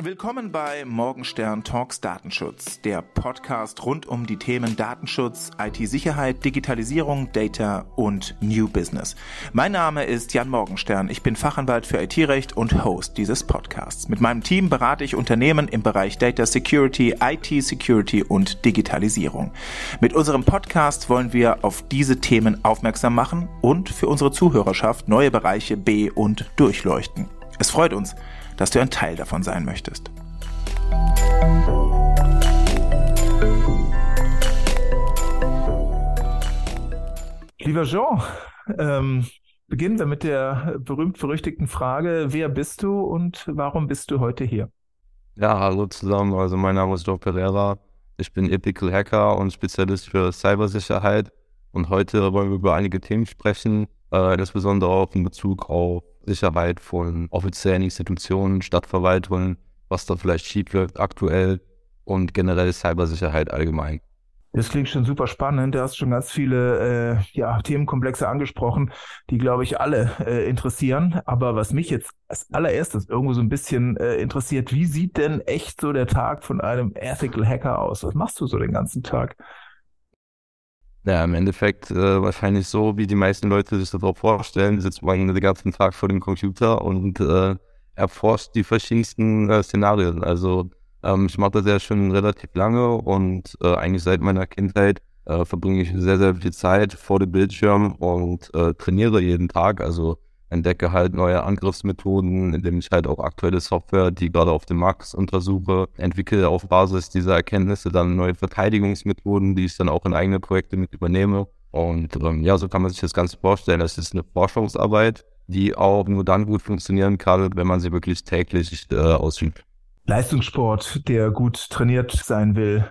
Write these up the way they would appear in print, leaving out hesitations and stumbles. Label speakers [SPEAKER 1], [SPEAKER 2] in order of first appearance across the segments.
[SPEAKER 1] Willkommen bei Morgenstern Talks Datenschutz, der Podcast rund um die Themen Datenschutz, IT-Sicherheit, Digitalisierung, Data und New Business. Mein Name ist Jan Morgenstern, ich bin Fachanwalt für IT-Recht und Host dieses Podcasts. Mit meinem Team berate ich Unternehmen im Bereich Data Security, IT-Security und Digitalisierung. Mit unserem Podcast wollen wir auf diese Themen aufmerksam machen und für unsere Zuhörerschaft neue Bereiche be- und durchleuchten. Es freut uns, dass du ein Teil davon sein möchtest. Lieber Jean, beginnen wir mit der berühmt-berüchtigten Frage, wer bist du und warum bist du heute hier?
[SPEAKER 2] Ja, hallo zusammen, also mein Name ist João Pereira, ich bin Ethical Hacker und Spezialist für Cybersicherheit und heute wollen wir über einige Themen sprechen, insbesondere auch in Bezug auf Sicherheit von offiziellen Institutionen, Stadtverwaltungen, was da vielleicht schief läuft aktuell und generell Cybersicherheit allgemein.
[SPEAKER 1] Das klingt schon super spannend. Du hast schon ganz viele Themenkomplexe angesprochen, die, glaube ich, alle interessieren. Aber was mich jetzt als allererstes irgendwo so ein bisschen interessiert, wie sieht denn echt so der Tag von einem Ethical Hacker aus? Was machst du so den ganzen Tag?
[SPEAKER 2] Ja, im Endeffekt wahrscheinlich so, wie die meisten Leute sich das auch vorstellen, sitzt man den ganzen Tag vor dem Computer und erforscht die verschiedensten Szenarien. Also ich mache das ja schon relativ lange und eigentlich seit meiner Kindheit verbringe ich sehr, sehr viel Zeit vor dem Bildschirm und trainiere jeden Tag. Also entdecke halt neue Angriffsmethoden, indem ich halt auch aktuelle Software, die gerade auf dem Markt ist, untersuche, entwickle auf Basis dieser Erkenntnisse dann neue Verteidigungsmethoden, die ich dann auch in eigene Projekte mit übernehme. Und so kann man sich das Ganze vorstellen. Das ist eine Forschungsarbeit, die auch nur dann gut funktionieren kann, wenn man sie wirklich täglich ausübt.
[SPEAKER 1] Leistungssport, der gut trainiert sein will.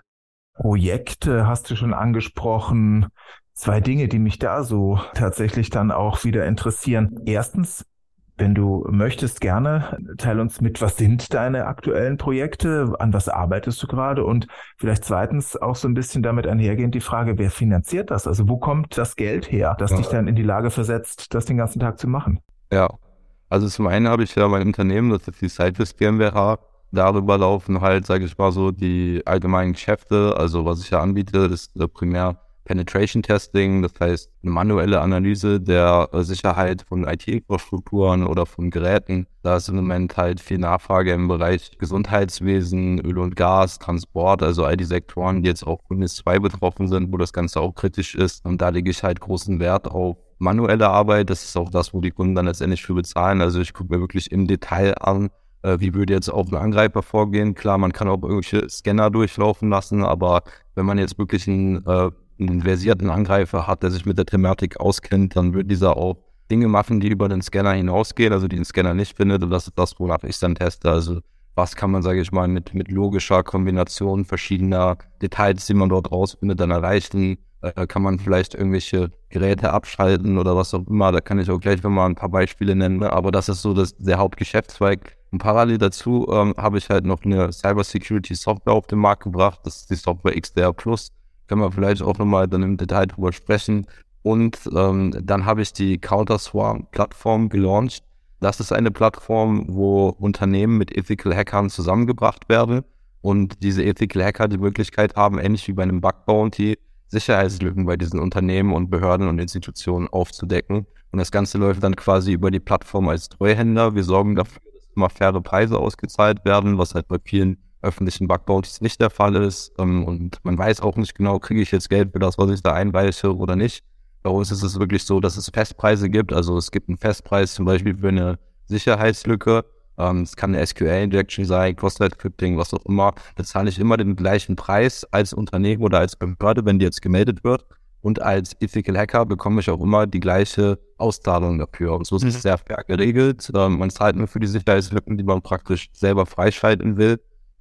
[SPEAKER 1] Projekte hast du schon angesprochen. Zwei Dinge, die mich da so tatsächlich dann auch wieder interessieren. Erstens, wenn du möchtest, gerne teil uns mit, was sind deine aktuellen Projekte, an was arbeitest du gerade und vielleicht zweitens auch so ein bisschen damit einhergehend die Frage, wer finanziert das? Also wo kommt das Geld her, das dich dann in die Lage versetzt, das den ganzen Tag zu machen?
[SPEAKER 2] Ja, also zum einen habe ich ja mein Unternehmen, das ist die Sidewiz GmbH. Darüber laufen halt, sage ich mal so, die allgemeinen Geschäfte. Also was ich ja anbiete, ist primär Penetration Testing, das heißt eine manuelle Analyse der Sicherheit von IT-Infrastrukturen oder von Geräten. Da ist im Moment halt viel Nachfrage im Bereich Gesundheitswesen, Öl und Gas, Transport, also all die Sektoren, die jetzt auch von NIS2 betroffen sind, wo das Ganze auch kritisch ist. Und da lege ich halt großen Wert auf manuelle Arbeit. Das ist auch das, wo die Kunden dann letztendlich für bezahlen. Also ich gucke mir wirklich im Detail an, wie würde jetzt auch ein Angreifer vorgehen. Klar, man kann auch irgendwelche Scanner durchlaufen lassen, aber wenn man jetzt wirklich einen versierten Angreifer hat, der sich mit der Thematik auskennt, dann wird dieser auch Dinge machen, die über den Scanner hinausgehen, also die den Scanner nicht findet. Und das ist das, wonach ich dann teste. Also was kann man, sage ich mal, mit logischer Kombination verschiedener Details, die man dort rausfindet, dann erreichen. Kann man vielleicht irgendwelche Geräte abschalten oder was auch immer. Da kann ich auch gleich mal ein paar Beispiele nennen. Aber das ist so der Hauptgeschäftszweig. Und parallel dazu habe ich halt noch eine Cybersecurity-Software auf den Markt gebracht. Das ist die Software XDR Plus. Können wir vielleicht auch nochmal dann im Detail drüber sprechen. Und dann habe ich die Counterswarm-Plattform gelauncht. Das ist eine Plattform, wo Unternehmen mit Ethical Hackern zusammengebracht werden. Und diese Ethical Hacker die Möglichkeit haben, ähnlich wie bei einem Bug Bounty, Sicherheitslücken bei diesen Unternehmen und Behörden und Institutionen aufzudecken. Und das Ganze läuft dann quasi über die Plattform als Treuhänder. Wir sorgen dafür, dass immer faire Preise ausgezahlt werden, was halt bei vielen öffentlichen Bug Bounties nicht der Fall ist. Und man weiß auch nicht genau, kriege ich jetzt Geld für das, was ich da einreiche oder nicht. Bei uns ist es wirklich so, dass es Festpreise gibt. Also es gibt einen Festpreis zum Beispiel für eine Sicherheitslücke. Es kann eine SQL-Injection sein, Cross-Site-Scripting, was auch immer. Da zahle ich immer den gleichen Preis als Unternehmen oder als Behörde, wenn die jetzt gemeldet wird. Und als Ethical Hacker bekomme ich auch immer die gleiche Auszahlung dafür. Und so ist es sehr fair geregelt. Man zahlt nur für die Sicherheitslücken, die man praktisch selber freischalten will.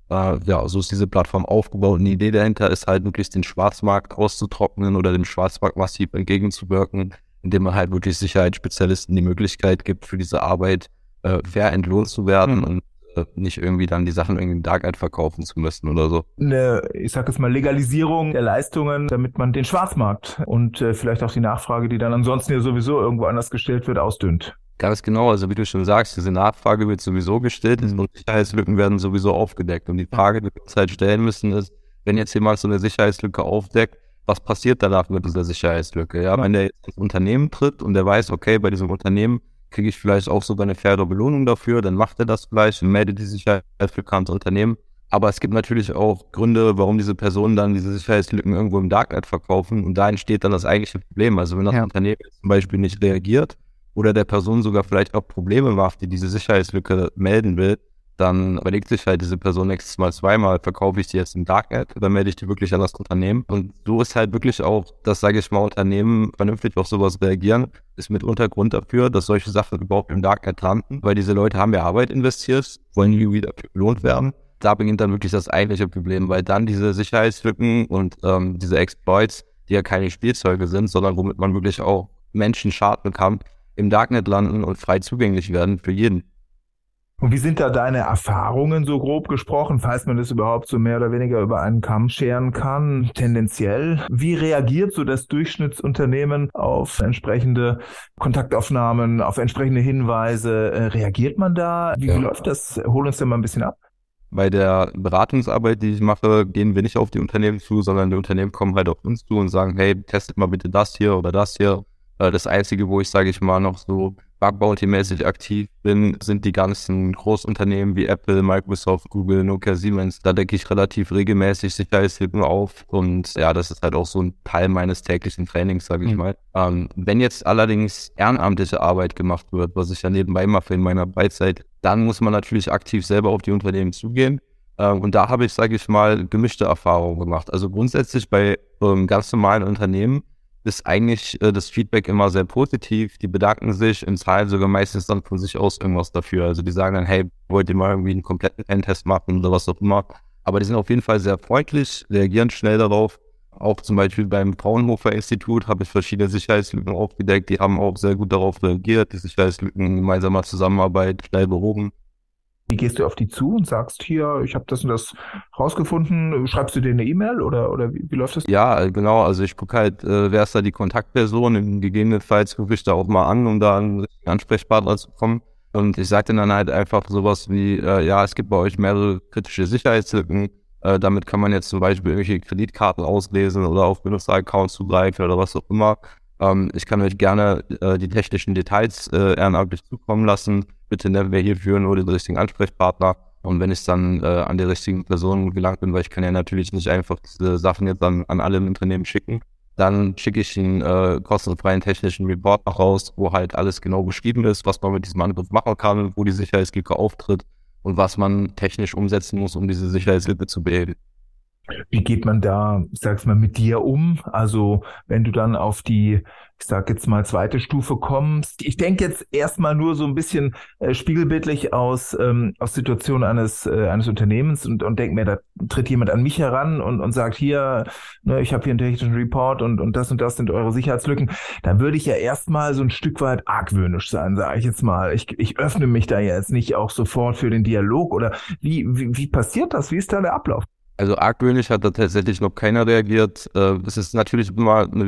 [SPEAKER 2] So ist diese Plattform aufgebaut. Und die Idee dahinter ist halt wirklich den Schwarzmarkt auszutrocknen oder dem Schwarzmarkt massiv entgegenzuwirken, indem man halt wirklich Sicherheitsspezialisten die Möglichkeit gibt, für diese Arbeit fair entlohnt zu werden und nicht irgendwie dann die Sachen irgendwie im Darknet verkaufen zu müssen oder so.
[SPEAKER 1] Ich sag jetzt mal Legalisierung der Leistungen, damit man den Schwarzmarkt und vielleicht auch die Nachfrage, die dann ansonsten ja sowieso irgendwo anders gestellt wird, ausdünnt.
[SPEAKER 2] Ganz genau, also wie du schon sagst, diese Nachfrage wird sowieso gestellt und Sicherheitslücken werden sowieso aufgedeckt. Und die Frage, die wir uns halt stellen müssen, ist, wenn jetzt jemand so eine Sicherheitslücke aufdeckt, was passiert danach mit dieser Sicherheitslücke? Ja, wenn der jetzt ins Unternehmen tritt und der weiß, okay, bei diesem Unternehmen kriege ich vielleicht auch sogar eine faire Belohnung dafür, dann macht er das vielleicht und meldet die Sicherheitslücke ans Unternehmen. Aber es gibt natürlich auch Gründe, warum diese Personen dann diese Sicherheitslücken irgendwo im Darknet verkaufen und da entsteht dann das eigentliche Problem. Also wenn das Unternehmen jetzt zum Beispiel nicht reagiert oder der Person sogar vielleicht auch Probleme macht, die diese Sicherheitslücke melden will, dann überlegt sich halt diese Person nächstes Mal zweimal, verkaufe ich die jetzt im Darknet oder melde ich die wirklich an das Unternehmen? Und so ist halt wirklich auch, dass, sage ich mal, Unternehmen vernünftig auf sowas reagieren, ist mitunter Grund dafür, dass solche Sachen überhaupt im Darknet landen, weil diese Leute haben ja Arbeit investiert, wollen nie wieder belohnt werden. Da beginnt dann wirklich das eigentliche Problem, weil dann diese Sicherheitslücken und diese Exploits, die ja keine Spielzeuge sind, sondern womit man wirklich auch Menschen schaden kann, im Darknet landen und frei zugänglich werden für jeden.
[SPEAKER 1] Und wie sind da deine Erfahrungen so grob gesprochen, falls man das überhaupt so mehr oder weniger über einen Kamm scheren kann, tendenziell? Wie reagiert so das Durchschnittsunternehmen auf entsprechende Kontaktaufnahmen, auf entsprechende Hinweise? Reagiert man da? Wie läuft das? Hol uns da mal ein bisschen ab.
[SPEAKER 2] Bei der Beratungsarbeit, die ich mache, gehen wir nicht auf die Unternehmen zu, sondern die Unternehmen kommen halt auf uns zu und sagen, hey, testet mal bitte das hier oder das hier. Das Einzige, wo ich, sage ich mal, noch so Bug-Bounty-mäßig aktiv bin, sind die ganzen Großunternehmen wie Apple, Microsoft, Google, Nokia, Siemens. Da decke ich relativ regelmäßig Sicherheitslücken auf und ja, das ist halt auch so ein Teil meines täglichen Trainings, sage ich mal. Wenn jetzt allerdings ehrenamtliche Arbeit gemacht wird, was ich ja nebenbei mache in meiner Freizeit, dann muss man natürlich aktiv selber auf die Unternehmen zugehen. Und da habe ich, sage ich mal, gemischte Erfahrungen gemacht. Also grundsätzlich bei ganz normalen Unternehmen ist eigentlich das Feedback immer sehr positiv. Die bedanken sich, im Teil sogar meistens dann von sich aus irgendwas dafür. Also die sagen dann, hey, wollt ihr mal irgendwie einen kompletten Pentest machen oder was auch immer. Aber die sind auf jeden Fall sehr freundlich, reagieren schnell darauf. Auch zum Beispiel beim Fraunhofer-Institut habe ich verschiedene Sicherheitslücken aufgedeckt. Die haben auch sehr gut darauf reagiert, die Sicherheitslücken in gemeinsamer Zusammenarbeit schnell behoben.
[SPEAKER 1] Wie gehst du auf die zu und sagst hier, ich habe das und das rausgefunden, schreibst du dir eine E-Mail oder wie läuft das?
[SPEAKER 2] Ja, genau, also ich gucke halt, wer ist da die Kontaktperson, gegebenenfalls rufe ich da auch mal an, um da einen richtigen Ansprechpartner zu bekommen. Und ich sage dann halt einfach sowas wie, ja, es gibt bei euch mehrere kritische Sicherheitslücken, damit kann man jetzt zum Beispiel irgendwelche Kreditkarten auslesen oder auf Benutzeraccounts zugreifen oder was auch immer. Ich kann euch gerne die technischen Details ehrenamtlich zukommen lassen. Bitte nennen wir hierfür nur den richtigen Ansprechpartner. Und wenn ich dann an die richtigen Personen gelangt bin, weil ich kann ja natürlich nicht einfach diese Sachen jetzt an alle Unternehmen schicken, dann schicke ich einen kostenfreien technischen Report noch raus, wo halt alles genau beschrieben ist, was man mit diesem Angriff machen kann, wo die Sicherheitslücke auftritt und was man technisch umsetzen muss, um diese Sicherheitslücke zu beheben.
[SPEAKER 1] Wie geht man da, ich sag's mal, mit dir um? Also wenn du dann auf die, ich sag jetzt mal, zweite Stufe kommst. Ich denke jetzt erstmal nur so ein bisschen spiegelbildlich aus Situation eines Unternehmens und denke mir, da tritt jemand an mich heran und sagt, hier, ne, ich habe hier einen technischen Report und das sind eure Sicherheitslücken. Dann würde ich ja erstmal so ein Stück weit argwöhnisch sein, sage ich jetzt mal. Ich öffne mich da jetzt nicht auch sofort für den Dialog oder wie passiert das? Wie ist da der Ablauf?
[SPEAKER 2] Also argwöhnisch hat da tatsächlich noch keiner reagiert. Es ist natürlich immer ein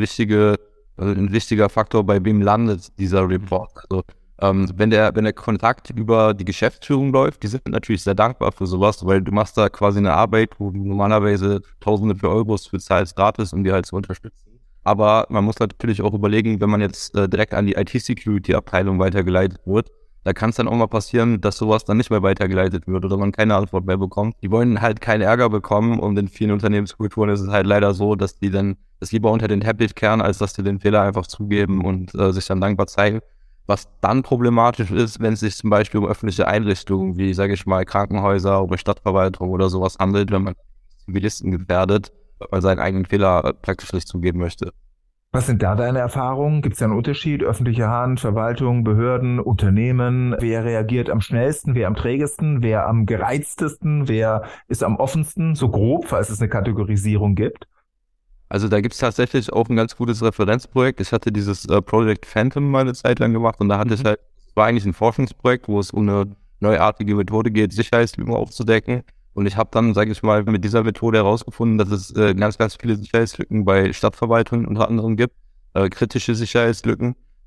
[SPEAKER 2] wichtiger Faktor, bei wem landet dieser Report. Also wenn der Kontakt über die Geschäftsführung läuft, die sind natürlich sehr dankbar für sowas, weil du machst da quasi eine Arbeit, wo du normalerweise Tausende für Euros für zahlst gratis, um die halt zu unterstützen. Aber man muss natürlich auch überlegen, wenn man jetzt direkt an die IT-Security-Abteilung weitergeleitet wird, da kann es dann auch mal passieren, dass sowas dann nicht mehr weitergeleitet wird oder man keine Antwort mehr bekommt. Die wollen halt keinen Ärger bekommen und in vielen Unternehmenskulturen ist es halt leider so, dass die dann das lieber unter den Teppich kehren, als dass die den Fehler einfach zugeben und sich dann dankbar zeigen. Was dann problematisch ist, wenn es sich zum Beispiel um öffentliche Einrichtungen wie, sage ich mal, Krankenhäuser oder Stadtverwaltung oder sowas handelt, wenn man Zivilisten gefährdet, weil man seinen eigenen Fehler praktisch nicht zugeben möchte.
[SPEAKER 1] Was sind da deine Erfahrungen? Gibt es da einen Unterschied? Öffentliche Hand, Verwaltung, Behörden, Unternehmen? Wer reagiert am schnellsten? Wer am trägesten? Wer am gereiztesten? Wer ist am offensten? So grob, falls es eine Kategorisierung gibt.
[SPEAKER 2] Also da gibt es tatsächlich auch ein ganz gutes Referenzprojekt. Ich hatte dieses Project Phantom mal eine Zeit lang gemacht und da hatte ich halt, es war eigentlich ein Forschungsprojekt, wo es um eine neuartige Methode geht, Sicherheitslücken aufzudecken. Und ich habe dann, sage ich mal, mit dieser Methode herausgefunden, dass es ganz viele Sicherheitslücken bei Stadtverwaltungen unter anderem gibt, kritische Sicherheitslücken.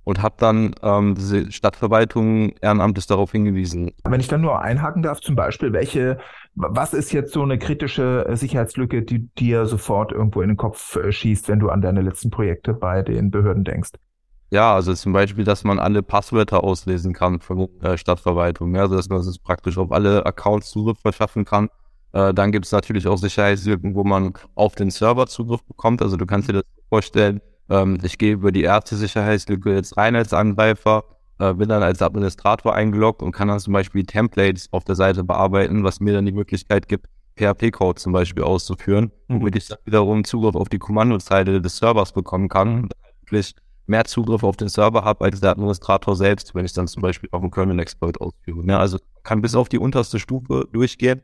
[SPEAKER 2] und habe dann diese Stadtverwaltung ehrenamtlich darauf hingewiesen.
[SPEAKER 1] Wenn ich dann nur einhaken darf, zum Beispiel, was ist jetzt so eine kritische Sicherheitslücke, die dir sofort irgendwo in den Kopf schießt, wenn du an deine letzten Projekte bei den Behörden denkst?
[SPEAKER 2] Ja, also zum Beispiel, dass man alle Passwörter auslesen kann von Stadtverwaltung, ja, also dass man es praktisch auf alle Accounts Zugriff verschaffen kann. Dann gibt es natürlich auch Sicherheitslücken, wo man auf den Server Zugriff bekommt. Also du kannst dir das vorstellen, ich gehe über die erste Sicherheitslücke jetzt rein als Angreifer, bin dann als Administrator eingeloggt und kann dann zum Beispiel Templates auf der Seite bearbeiten, was mir dann die Möglichkeit gibt, PHP-Code zum Beispiel auszuführen, womit ich dann wiederum Zugriff auf die Kommandozeile des Servers bekommen kann und wirklich mehr Zugriff auf den Server habe als der Administrator selbst, wenn ich dann zum Beispiel auch einen Kernel-Exploit ausführe. Ja, also kann bis auf die unterste Stufe durchgehen.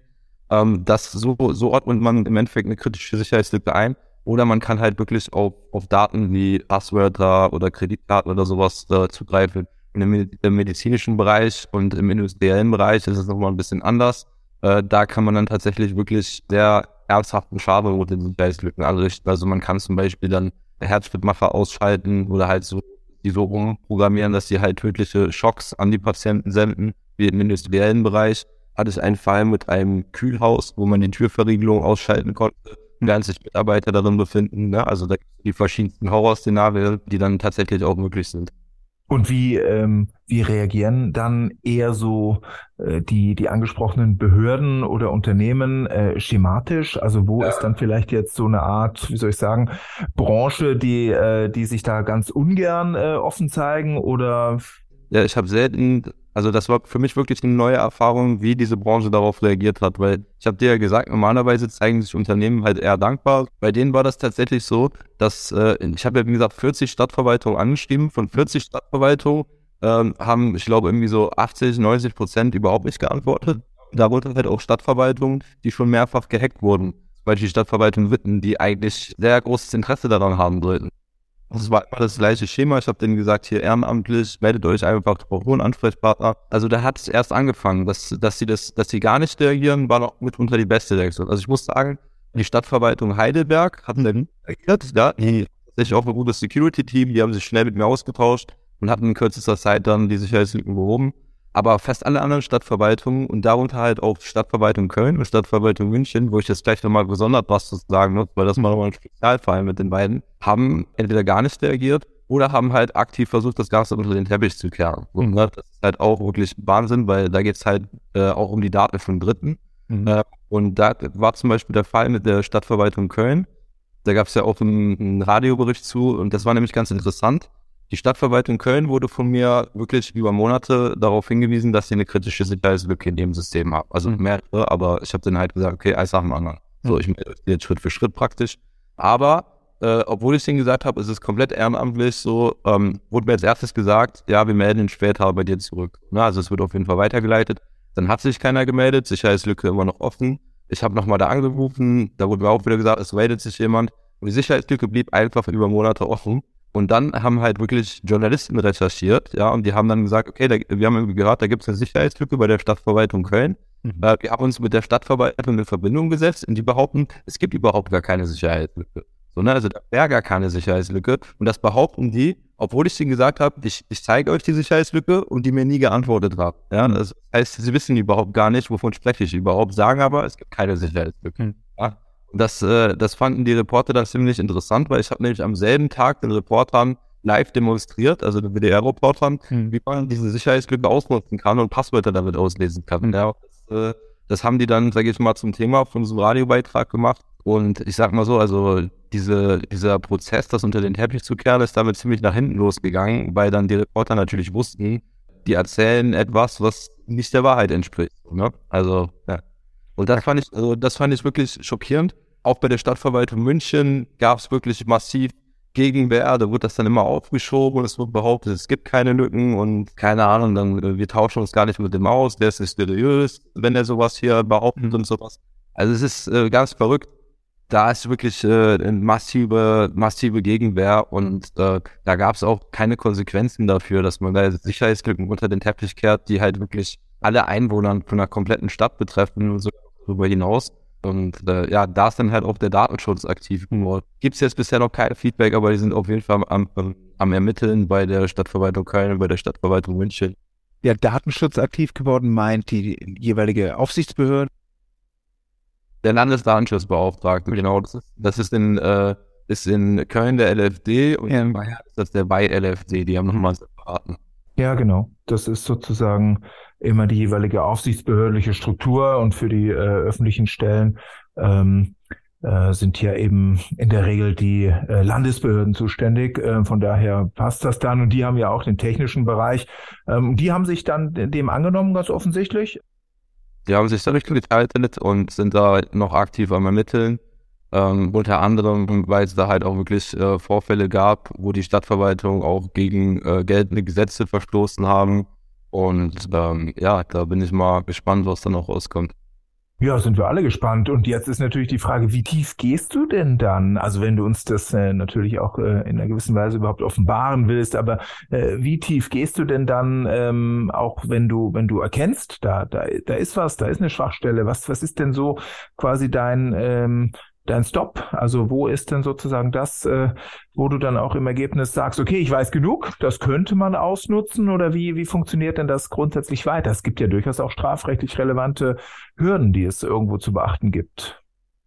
[SPEAKER 2] So ordnet man im Endeffekt eine kritische Sicherheitslücke ein. Oder man kann halt wirklich auf Daten wie Passwörter oder Kreditkarten oder sowas zugreifen. Im medizinischen Bereich und im industriellen Bereich ist es nochmal ein bisschen anders. Da kann man dann tatsächlich wirklich sehr ernsthaften Schaden mit den Sicherheitslücken anrichten. Also man kann zum Beispiel dann Herzschrittmacher ausschalten oder halt die so umprogrammieren, dass die halt tödliche Schocks an die Patienten senden, wie im industriellen Bereich. Hatte ich einen Fall mit einem Kühlhaus, wo man die Türverriegelung ausschalten konnte, während sich Mitarbeiter darin befinden. Ne? Also da gibt es die verschiedensten Horrorszenarien, die dann tatsächlich auch möglich sind.
[SPEAKER 1] Und wie reagieren dann eher so die angesprochenen Behörden oder Unternehmen schematisch? Also wo ist dann vielleicht jetzt so eine Art, wie soll ich sagen, Branche, die sich da ganz ungern offen zeigen oder?
[SPEAKER 2] Ja, ich habe also das war für mich wirklich eine neue Erfahrung, wie diese Branche darauf reagiert hat, weil ich habe dir ja gesagt, normalerweise zeigen sich Unternehmen halt eher dankbar. Bei denen war das tatsächlich so, dass ich habe ja wie gesagt 40 Stadtverwaltungen angeschrieben, von 40 Stadtverwaltungen haben, ich glaube, irgendwie so 80-90% überhaupt nicht geantwortet. Darunter halt auch Stadtverwaltungen, die schon mehrfach gehackt wurden. Zum Beispiel die Stadtverwaltung Witten, die eigentlich sehr großes Interesse daran haben sollten. Das war immer das gleiche Schema. Ich habe denen gesagt, hier ehrenamtlich, meldet euch einfach, braucht nur einen Ansprechpartner. Also da hat es erst angefangen, dass sie gar nicht reagieren, war noch mitunter die beste Reaktion. Also ich muss sagen, die Stadtverwaltung Heidelberg hatten dann reagiert, ja, die tatsächlich auch ein gutes Security-Team, die haben sich schnell mit mir ausgetauscht und hatten in kürzester Zeit dann die Sicherheitslücken behoben. Aber fast alle anderen Stadtverwaltungen und darunter halt auch Stadtverwaltung Köln und Stadtverwaltung München, wo ich jetzt gleich nochmal gesondert was zu sagen muss, weil das mal nochmal ein Spezialfall mit den beiden, haben entweder gar nicht reagiert oder haben halt aktiv versucht, das Ganze unter den Teppich zu kehren. Und das ist halt auch wirklich Wahnsinn, weil da geht es halt auch um die Daten von Dritten. Und da war zum Beispiel der Fall mit der Stadtverwaltung Köln. Da gab es ja auch einen Radiobericht zu und das war nämlich ganz interessant. Die Stadtverwaltung Köln wurde von mir wirklich über Monate darauf hingewiesen, dass sie eine kritische Sicherheitslücke in dem System haben. Also mehrere, aber ich habe dann halt gesagt, okay, eins nach dem anderen. So, ich melde euch jetzt Schritt für Schritt praktisch. Aber obwohl ich denen gesagt habe, es ist komplett ehrenamtlich, so wurde mir als erstes gesagt, ja, wir melden ihn später bei dir zurück. Na, also es wird auf jeden Fall weitergeleitet. Dann hat sich keiner gemeldet, Sicherheitslücke immer noch offen. Ich habe nochmal da angerufen, da wurde mir auch wieder gesagt, es meldet sich jemand. Und die Sicherheitslücke blieb einfach über Monate offen. Und dann haben halt wirklich Journalisten recherchiert, ja, und die haben dann gesagt, okay, wir haben irgendwie gehört, da gibt es eine Sicherheitslücke bei der Stadtverwaltung Köln. Wir haben uns mit der Stadtverwaltung in Verbindung gesetzt und die behaupten, es gibt überhaupt gar keine Sicherheitslücke. So, ne? Also da wäre gar keine Sicherheitslücke. Und das behaupten die, obwohl ich denen gesagt habe, ich zeige euch die Sicherheitslücke und die mir nie geantwortet haben. Ja, das heißt, sie wissen überhaupt gar nicht, wovon spreche ich überhaupt, sagen aber, es gibt keine Sicherheitslücke. Ja? Das fanden die Reporter dann ziemlich interessant, weil ich habe nämlich am selben Tag den Reportern live demonstriert, also den WDR-Reportern, wie man diese Sicherheitslücke ausnutzen kann und Passwörter damit auslesen kann. Ja, das haben die dann, sage ich mal, zum Thema von so einem Radiobeitrag gemacht. Und ich sag mal so, also dieser Prozess, das unter den Teppich zu kehren, ist damit ziemlich nach hinten losgegangen, weil dann die Reporter natürlich wussten, die erzählen etwas, was nicht der Wahrheit entspricht. Ne? Also, ja. Und das fand ich wirklich schockierend. Auch bei der Stadtverwaltung München gab es wirklich massiv Gegenwehr. Da wurde das dann immer aufgeschoben und es wurde behauptet, es gibt keine Lücken und keine Ahnung, dann wir tauschen uns gar nicht mit dem aus. Der ist nicht seriös, wenn er sowas hier behauptet und sowas. Also es ist ganz verrückt. Da ist wirklich eine massive Gegenwehr und da gab es auch keine Konsequenzen dafür, dass man da Sicherheitslücken unter den Teppich kehrt, die halt wirklich alle Einwohner von einer kompletten Stadt betreffen und so darüber hinaus. Und ja, da ist dann halt auch der Datenschutz aktiv geworden. Gibt es jetzt bisher noch kein Feedback, aber die sind auf jeden Fall am Ermitteln bei der Stadtverwaltung Köln und bei der Stadtverwaltung München.
[SPEAKER 1] Der Datenschutz aktiv geworden meint die jeweilige Aufsichtsbehörde?
[SPEAKER 2] Der Landesdatenschutzbeauftragte, genau. Das ist in Köln der LFD und in Bayern ist das der Bei-LFD, die haben nochmal separaten.
[SPEAKER 1] Ja, genau. Das ist sozusagen immer die jeweilige aufsichtsbehördliche Struktur und für die öffentlichen Stellen sind ja eben in der Regel die Landesbehörden zuständig. Von daher passt das dann. Und die haben ja auch den technischen Bereich. Die haben sich dann dem angenommen, ganz offensichtlich.
[SPEAKER 2] Die haben sich da durchgeteilt und sind da noch aktiv am Ermitteln. Unter anderem, weil es da halt auch wirklich Vorfälle gab, wo die Stadtverwaltung auch gegen geltende Gesetze verstoßen haben. Und ja, da bin ich mal gespannt, was da noch rauskommt.
[SPEAKER 1] Ja, sind wir alle gespannt. Und jetzt ist natürlich die Frage, wie tief gehst du denn dann? Also wenn du uns das natürlich auch in einer gewissen Weise überhaupt offenbaren willst, aber wie tief gehst du denn dann, auch wenn du erkennst, da ist was, da ist eine Schwachstelle. Was ist denn so quasi dein Stop? Also wo ist denn sozusagen das, wo du dann auch im Ergebnis sagst, okay, ich weiß genug, das könnte man ausnutzen, oder wie funktioniert denn das grundsätzlich weiter? Es gibt ja durchaus auch strafrechtlich relevante Hürden, die es irgendwo zu beachten gibt.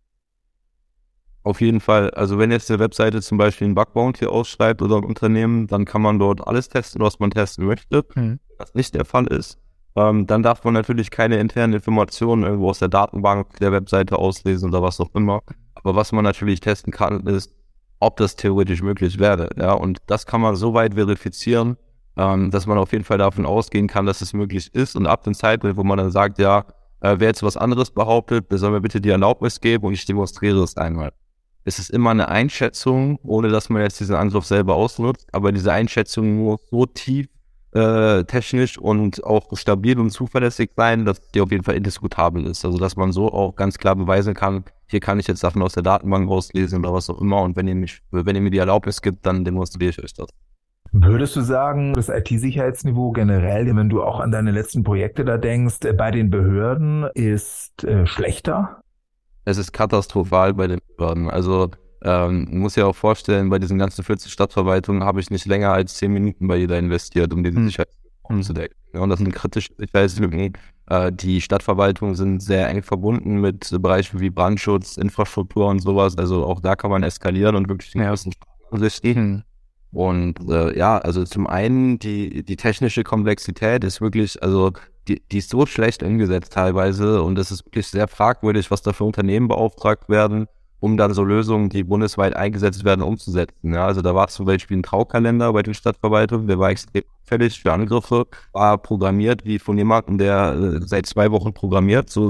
[SPEAKER 2] Auf jeden Fall, also wenn jetzt eine Webseite zum Beispiel einen Bugbounty ausschreibt oder ein Unternehmen, dann kann man dort alles testen, was man testen möchte. Wenn das nicht der Fall ist, dann darf man natürlich keine internen Informationen irgendwo aus der Datenbank der Webseite auslesen oder was auch immer. Aber was man natürlich testen kann, ist, ob das theoretisch möglich wäre. Ja, und das kann man so weit verifizieren, dass man auf jeden Fall davon ausgehen kann, dass es möglich ist. Und ab dem Zeitpunkt, wo man dann sagt, ja, wer jetzt was anderes behauptet, der soll mir bitte die Erlaubnis geben und ich demonstriere es einmal. Es ist immer eine Einschätzung, ohne dass man jetzt diesen Angriff selber ausnutzt, aber diese Einschätzung muss so tief technisch und auch stabil und zuverlässig sein, dass die auf jeden Fall indiskutabel ist. Also dass man so auch ganz klar beweisen kann, hier kann ich jetzt Sachen aus der Datenbank rauslesen oder was auch immer, und wenn ihr mir die Erlaubnis gibt, dann demonstriere ich euch das.
[SPEAKER 1] Würdest du sagen, das IT-Sicherheitsniveau generell, wenn du auch an deine letzten Projekte da denkst, bei den Behörden ist schlechter?
[SPEAKER 2] Es ist katastrophal bei den Behörden. Also muss ja auch vorstellen, bei diesen ganzen 40 Stadtverwaltungen habe ich nicht länger als 10 Minuten bei jeder investiert, um diese Sicherheit zu decken. Ja, und das sind kritische Sicherheitslücken. Die Stadtverwaltungen sind sehr eng verbunden mit Bereichen wie Brandschutz, Infrastruktur und sowas. Also auch da kann man eskalieren und wirklich den ersten Schaden. Und ja, also zum einen die technische Komplexität ist wirklich, also die ist so schlecht umgesetzt teilweise, und es ist wirklich sehr fragwürdig, was da für Unternehmen beauftragt werden, um dann so Lösungen, die bundesweit eingesetzt werden, umzusetzen. Ja, also da war zum Beispiel ein Traukalender bei den Stadtverwaltungen, der war extrem fällig für Angriffe, war programmiert wie von jemandem, der seit 2 Wochen programmiert, so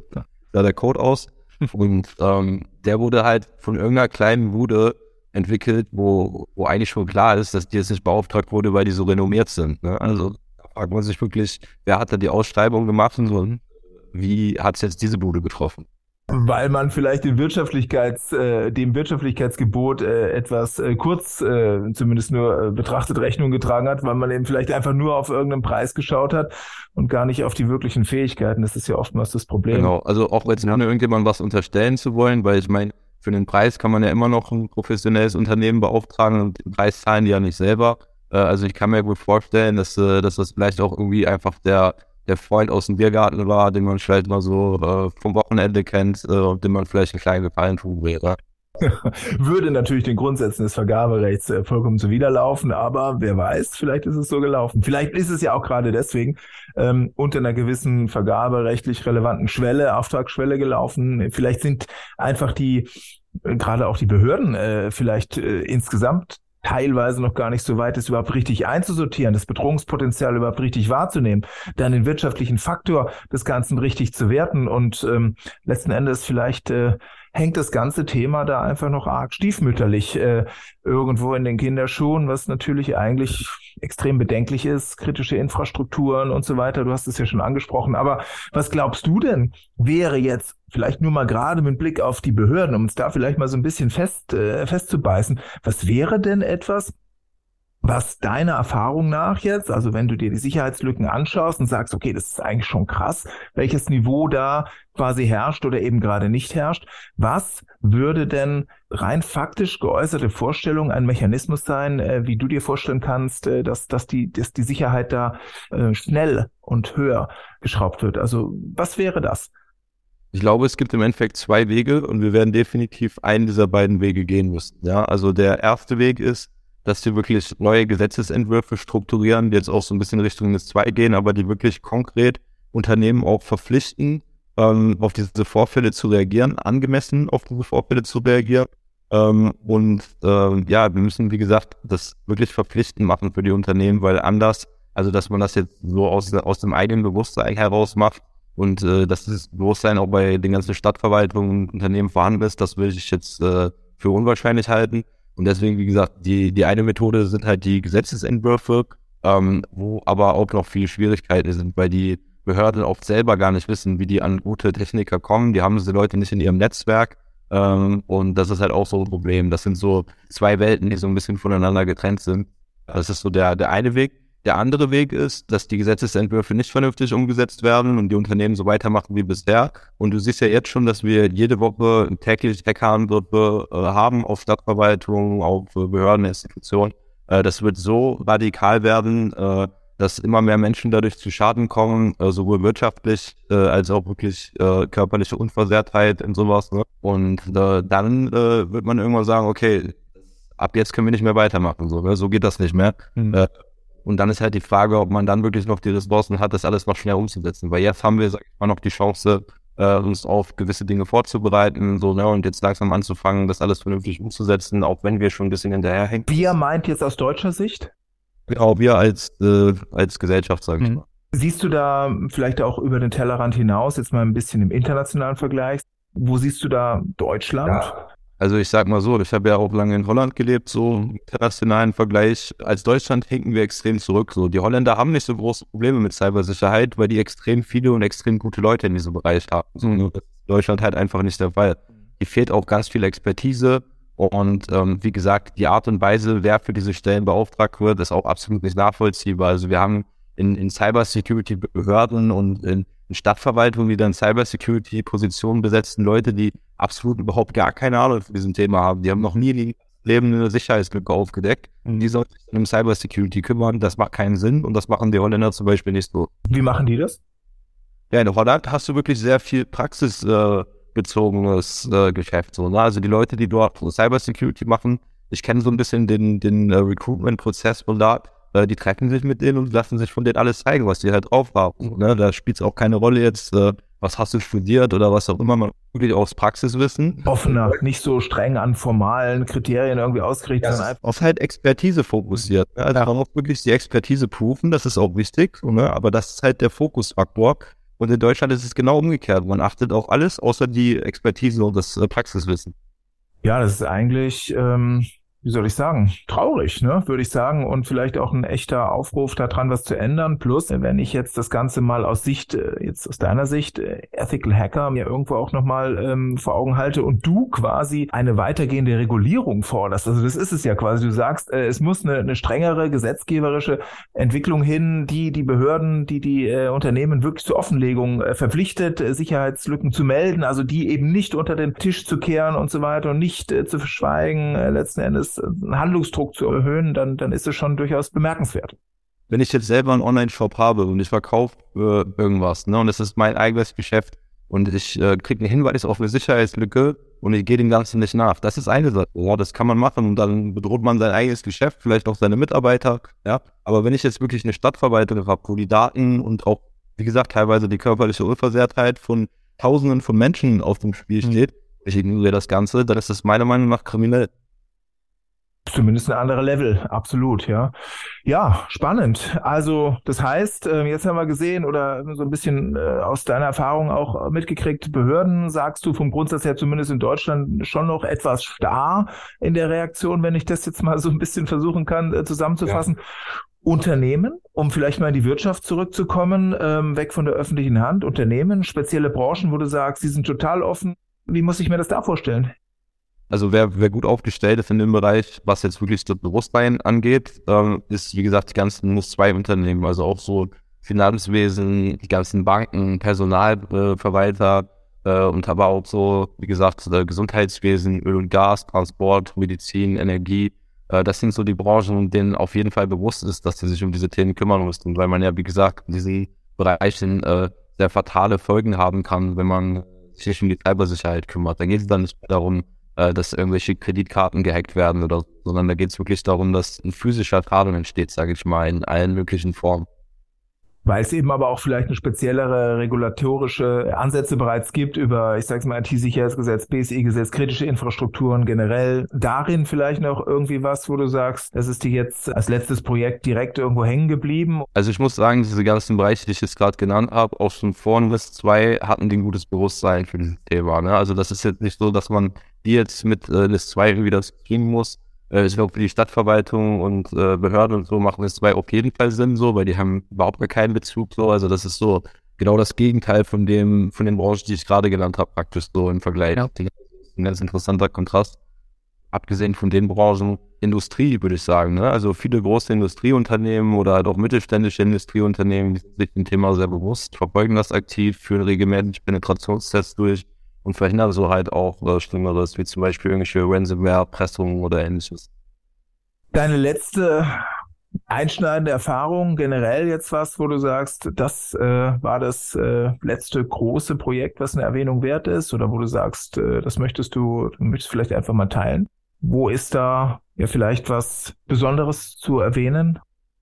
[SPEAKER 2] sah der Code aus. Und der wurde halt von irgendeiner kleinen Bude entwickelt, wo eigentlich schon klar ist, dass die jetzt nicht beauftragt wurde, weil die so renommiert sind. Ne? Also da fragt man sich wirklich, wer hat da die Ausschreibung gemacht und wie hat es jetzt diese Bude getroffen?
[SPEAKER 1] Weil man vielleicht dem Wirtschaftlichkeitsgebot etwas kurz zumindest nur betrachtet Rechnung getragen hat, weil man eben vielleicht einfach nur auf irgendeinen Preis geschaut hat und gar nicht auf die wirklichen Fähigkeiten. Das ist ja oftmals das Problem.
[SPEAKER 2] Genau, also auch jetzt ohne irgendjemandem was unterstellen zu wollen, weil ich meine, für den Preis kann man ja immer noch ein professionelles Unternehmen beauftragen und den Preis zahlen die ja nicht selber. Also ich kann mir gut vorstellen, dass das vielleicht auch irgendwie einfach der Freund aus dem Biergarten war, den man vielleicht mal so vom Wochenende kennt und dem man vielleicht einen kleinen Gefallen tun wäre.
[SPEAKER 1] Würde natürlich den Grundsätzen des Vergaberechts vollkommen zuwiderlaufen, aber wer weiß, vielleicht ist es so gelaufen. Vielleicht ist es ja auch gerade deswegen unter einer gewissen vergaberechtlich relevanten Schwelle, Auftragsschwelle gelaufen. Vielleicht sind einfach gerade auch die Behörden vielleicht insgesamt teilweise noch gar nicht so weit ist, überhaupt richtig einzusortieren, das Bedrohungspotenzial überhaupt richtig wahrzunehmen, dann den wirtschaftlichen Faktor des Ganzen richtig zu werten, und letzten Endes vielleicht hängt das ganze Thema da einfach noch arg stiefmütterlich irgendwo in den Kinderschuhen, was natürlich eigentlich extrem bedenklich ist, kritische Infrastrukturen und so weiter. Du hast es ja schon angesprochen. Aber was glaubst du denn, wäre jetzt vielleicht nur mal gerade mit Blick auf die Behörden, um uns da vielleicht mal so ein bisschen festzubeißen, was wäre denn etwas, Was deiner Erfahrung nach jetzt, also wenn du dir die Sicherheitslücken anschaust und sagst, okay, das ist eigentlich schon krass, welches Niveau da quasi herrscht oder eben gerade nicht herrscht, was würde denn rein faktisch geäußerte Vorstellung ein Mechanismus sein, wie du dir vorstellen kannst, dass die Sicherheit da schnell und höher geschraubt wird? Also was wäre das?
[SPEAKER 2] Ich glaube, es gibt im Endeffekt zwei Wege und wir werden definitiv einen dieser beiden Wege gehen müssen. Ja, also der erste Weg ist, dass wir wirklich neue Gesetzesentwürfe strukturieren, die jetzt auch so ein bisschen Richtung NIS 2 gehen, aber die wirklich konkret Unternehmen auch verpflichten, auf diese Vorfälle zu reagieren, angemessen auf diese Vorfälle zu reagieren. Ja, wir müssen, wie gesagt, das wirklich verpflichtend machen für die Unternehmen, weil anders, also dass man das jetzt so aus dem eigenen Bewusstsein heraus macht, und dass das Bewusstsein auch bei den ganzen Stadtverwaltungen und Unternehmen vorhanden ist, das würde ich jetzt für unwahrscheinlich halten. Und deswegen, wie gesagt, die eine Methode sind halt die Gesetzesentwürfe, wo aber auch noch viele Schwierigkeiten sind, weil die Behörden oft selber gar nicht wissen, wie die an gute Techniker kommen. Die haben diese Leute nicht in ihrem Netzwerk. Und das ist halt auch so ein Problem. Das sind so zwei Welten, die so ein bisschen voneinander getrennt sind. Das ist so der eine Weg. Der andere Weg ist, dass die Gesetzesentwürfe nicht vernünftig umgesetzt werden und die Unternehmen so weitermachen wie bisher. Und du siehst ja jetzt schon, dass wir jede Woche täglich Hackerangriffe haben auf Stadtverwaltungen, auf Behörden, Institutionen. Das wird so radikal werden, dass immer mehr Menschen dadurch zu Schaden kommen, sowohl wirtschaftlich als auch wirklich körperliche Unversehrtheit und sowas. Ne? Und dann wird man irgendwann sagen, okay, ab jetzt können wir nicht mehr weitermachen. So geht das nicht mehr. Und dann ist halt die Frage, ob man dann wirklich noch die Ressourcen hat, das alles noch schnell umzusetzen. Weil jetzt haben wir, sag ich mal, noch die Chance, uns auf gewisse Dinge vorzubereiten, so, ne, und jetzt langsam anzufangen, das alles vernünftig umzusetzen, auch wenn wir schon ein bisschen hinterherhängen.
[SPEAKER 1] Wir meint jetzt aus deutscher Sicht?
[SPEAKER 2] Genau, wir als Gesellschaft, sage ich mal.
[SPEAKER 1] Siehst du da vielleicht auch über den Tellerrand hinaus, jetzt mal ein bisschen im internationalen Vergleich, wo siehst du da Deutschland?
[SPEAKER 2] Ja. Also ich sag mal so, ich habe ja auch lange in Holland gelebt, so im internationalen Vergleich. Als Deutschland hinken wir extrem zurück. So, die Holländer haben nicht so große Probleme mit Cybersicherheit, weil die extrem viele und extrem gute Leute in diesem Bereich haben. So, das ist in Deutschland halt einfach nicht der Fall. Hier fehlt auch ganz viel Expertise und wie gesagt, die Art und Weise, wer für diese Stellen beauftragt wird, ist auch absolut nicht nachvollziehbar. Also wir haben in Cybersecurity-Behörden und in Stadtverwaltungen, die dann Cybersecurity-Positionen besetzen, Leute, die absolut überhaupt gar keine Ahnung von diesem Thema haben. Die haben noch nie im Leben eine Sicherheitslücke aufgedeckt. Die sollen sich dann um Cybersecurity kümmern. Das macht keinen Sinn und das machen die Holländer zum Beispiel nicht so.
[SPEAKER 1] Wie machen die das?
[SPEAKER 2] Ja, in Holland hast du wirklich sehr viel praxisbezogenes Geschäft. So, ne? Also die Leute, die dort Cybersecurity machen, ich kenne so ein bisschen den Recruitment-Prozess von da. Die treffen sich mit denen und lassen sich von denen alles zeigen, was die halt drauf haben. Ne? Da spielt es auch keine Rolle jetzt, was hast du studiert oder was auch immer, man wirklich aufs Praxiswissen.
[SPEAKER 1] Offener, nicht so streng an formalen Kriterien irgendwie ausgerichtet,
[SPEAKER 2] sondern einfach auf halt Expertise fokussiert. Ne? Darauf wirklich die Expertise prüfen, das ist auch wichtig, ne? Aber das ist halt der Fokusfaktor. Und in Deutschland ist es genau umgekehrt. Man achtet auf alles, außer die Expertise und das Praxiswissen.
[SPEAKER 1] Ja, das ist eigentlich... wie soll ich sagen, traurig, ne, würde ich sagen, und vielleicht auch ein echter Aufruf daran, was zu ändern. Plus, wenn ich jetzt das Ganze mal aus deiner Sicht, Ethical Hacker mir irgendwo auch nochmal vor Augen halte und du quasi eine weitergehende Regulierung forderst. Also das ist es ja quasi. Du sagst, es muss eine strengere gesetzgeberische Entwicklung hin, die Behörden, die Unternehmen wirklich zur Offenlegung verpflichtet, Sicherheitslücken zu melden, also die eben nicht unter den Tisch zu kehren und so weiter und nicht zu verschweigen, letzten Endes einen Handlungsdruck zu erhöhen, dann ist es schon durchaus bemerkenswert.
[SPEAKER 2] Wenn ich jetzt selber einen Online-Shop habe und ich verkaufe irgendwas, ne, und das ist mein eigenes Geschäft und ich kriege einen Hinweis auf eine Sicherheitslücke und ich gehe dem Ganzen nicht nach, das ist eine Sache. Ja, das kann man machen und dann bedroht man sein eigenes Geschäft, vielleicht auch seine Mitarbeiter. Ja, aber wenn ich jetzt wirklich eine Stadtverwaltung habe, wo die Daten und auch, wie gesagt, teilweise die körperliche Unversehrtheit von Tausenden von Menschen auf dem Spiel steht, ich ignoriere das Ganze, dann ist das meiner Meinung nach kriminell.
[SPEAKER 1] Zumindest ein anderer Level, absolut, ja. Ja, spannend. Also das heißt, jetzt haben wir gesehen oder so ein bisschen aus deiner Erfahrung auch mitgekriegt, Behörden, sagst du vom Grundsatz her zumindest in Deutschland schon noch etwas starr in der Reaktion, wenn ich das jetzt mal so ein bisschen versuchen kann zusammenzufassen. Ja. Unternehmen, um vielleicht mal in die Wirtschaft zurückzukommen, weg von der öffentlichen Hand, Unternehmen, spezielle Branchen, wo du sagst, die sind total offen. Wie muss ich mir das da vorstellen?
[SPEAKER 2] also wer gut aufgestellt ist in dem Bereich, was jetzt wirklich das Bewusstsein angeht, ist, wie gesagt, die ganzen NUS-2-Unternehmen, also auch so Finanzwesen, die ganzen Banken, Personalverwalter und aber auch so, wie gesagt, Gesundheitswesen, Öl und Gas, Transport, Medizin, Energie. Das sind so die Branchen, denen auf jeden Fall bewusst ist, dass sie sich um diese Themen kümmern müssen, weil man ja, wie gesagt, in diesen Bereichen sehr fatale Folgen haben kann, wenn man sich nicht um die Cybersicherheit kümmert. Da geht es dann nicht mehr darum, dass irgendwelche Kreditkarten gehackt werden oder so, sondern da geht es wirklich darum, dass ein physischer Schaden entsteht, sage ich mal, in allen möglichen Formen.
[SPEAKER 1] Weil es eben aber auch vielleicht eine speziellere regulatorische Ansätze bereits gibt über, ich sage es mal, IT-Sicherheitsgesetz, BSI-Gesetz, kritische Infrastrukturen generell. Darin vielleicht noch irgendwie was, wo du sagst, das ist dir jetzt als letztes Projekt direkt irgendwo hängen geblieben?
[SPEAKER 2] Also ich muss sagen, diese ganzen Bereiche, die ich jetzt gerade genannt habe, auch schon vor NIS 2 hatten die ein gutes Bewusstsein für dieses Thema. Ne? Also das ist jetzt nicht so, dass man die jetzt mit NIS 2 irgendwie das kriegen muss. Ich glaube, für die Stadtverwaltung und Behörden und so machen NIS 2 auf jeden Fall Sinn, so, weil die haben überhaupt gar keinen Bezug. So. Also das ist so genau das Gegenteil von den Branchen, die ich gerade genannt habe, praktisch so im Vergleich. Ja. Das ist ein ganz interessanter Kontrast. Abgesehen von den Branchen, Industrie, würde ich sagen. Ne? Also viele große Industrieunternehmen oder halt auch mittelständische Industrieunternehmen, die sind sich dem Thema sehr bewusst, verfolgen das aktiv, führen regelmäßig Penetrationstests durch und verhindern so halt auch Schlimmeres, wie zum Beispiel irgendwelche Ransomware-Erpressungen oder Ähnliches.
[SPEAKER 1] Deine letzte einschneidende Erfahrung, generell jetzt was, wo du sagst, das war das letzte große Projekt, was eine Erwähnung wert ist, oder wo du sagst, das möchtest du vielleicht einfach mal teilen? Wo ist da ja vielleicht was Besonderes zu erwähnen?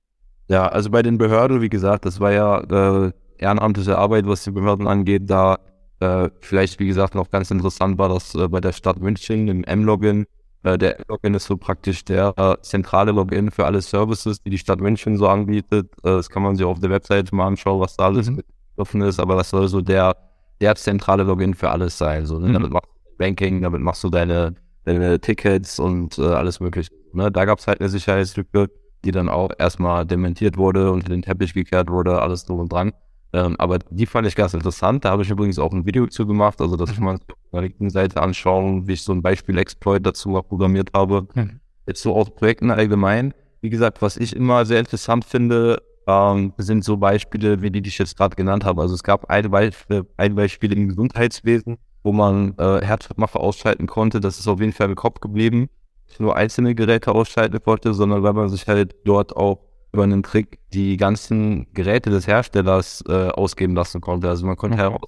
[SPEAKER 2] Ja, also bei den Behörden, wie gesagt, das war ja ehrenamtliche Arbeit, was die Behörden angeht, da vielleicht, wie gesagt, noch ganz interessant war das bei der Stadt München im M-Login. Der M-Login ist so praktisch der zentrale Login für alle Services, die die Stadt München so anbietet. Das kann man sich auf der Webseite mal anschauen, was da alles offen ist, aber das soll so der zentrale Login für alles sein. So, ne? Damit machst du Banking, damit machst du deine Tickets und alles mögliche. Ne? Da gab es halt eine Sicherheitslücke, die dann auch erstmal dementiert wurde, unter den Teppich gekehrt wurde, alles drum und dran. Aber die fand ich ganz interessant. Da habe ich übrigens auch ein Video zu gemacht, also dass ich mal auf der linken Seite anschauen, wie ich so ein Beispiel-Exploit dazu mal programmiert habe. Jetzt so aus Projekten allgemein. Wie gesagt, was ich immer sehr interessant finde, sind so Beispiele, wie die ich jetzt gerade genannt habe. Also es gab ein Beispiel im Gesundheitswesen, wo man Herzschrittmacher ausschalten konnte. Das ist auf jeden Fall im Kopf geblieben. Nicht nur einzelne Geräte ausschalten konnte, sondern weil man sich halt dort auch über einen Trick die ganzen Geräte des Herstellers ausgeben lassen konnte. Also man konnte heraus,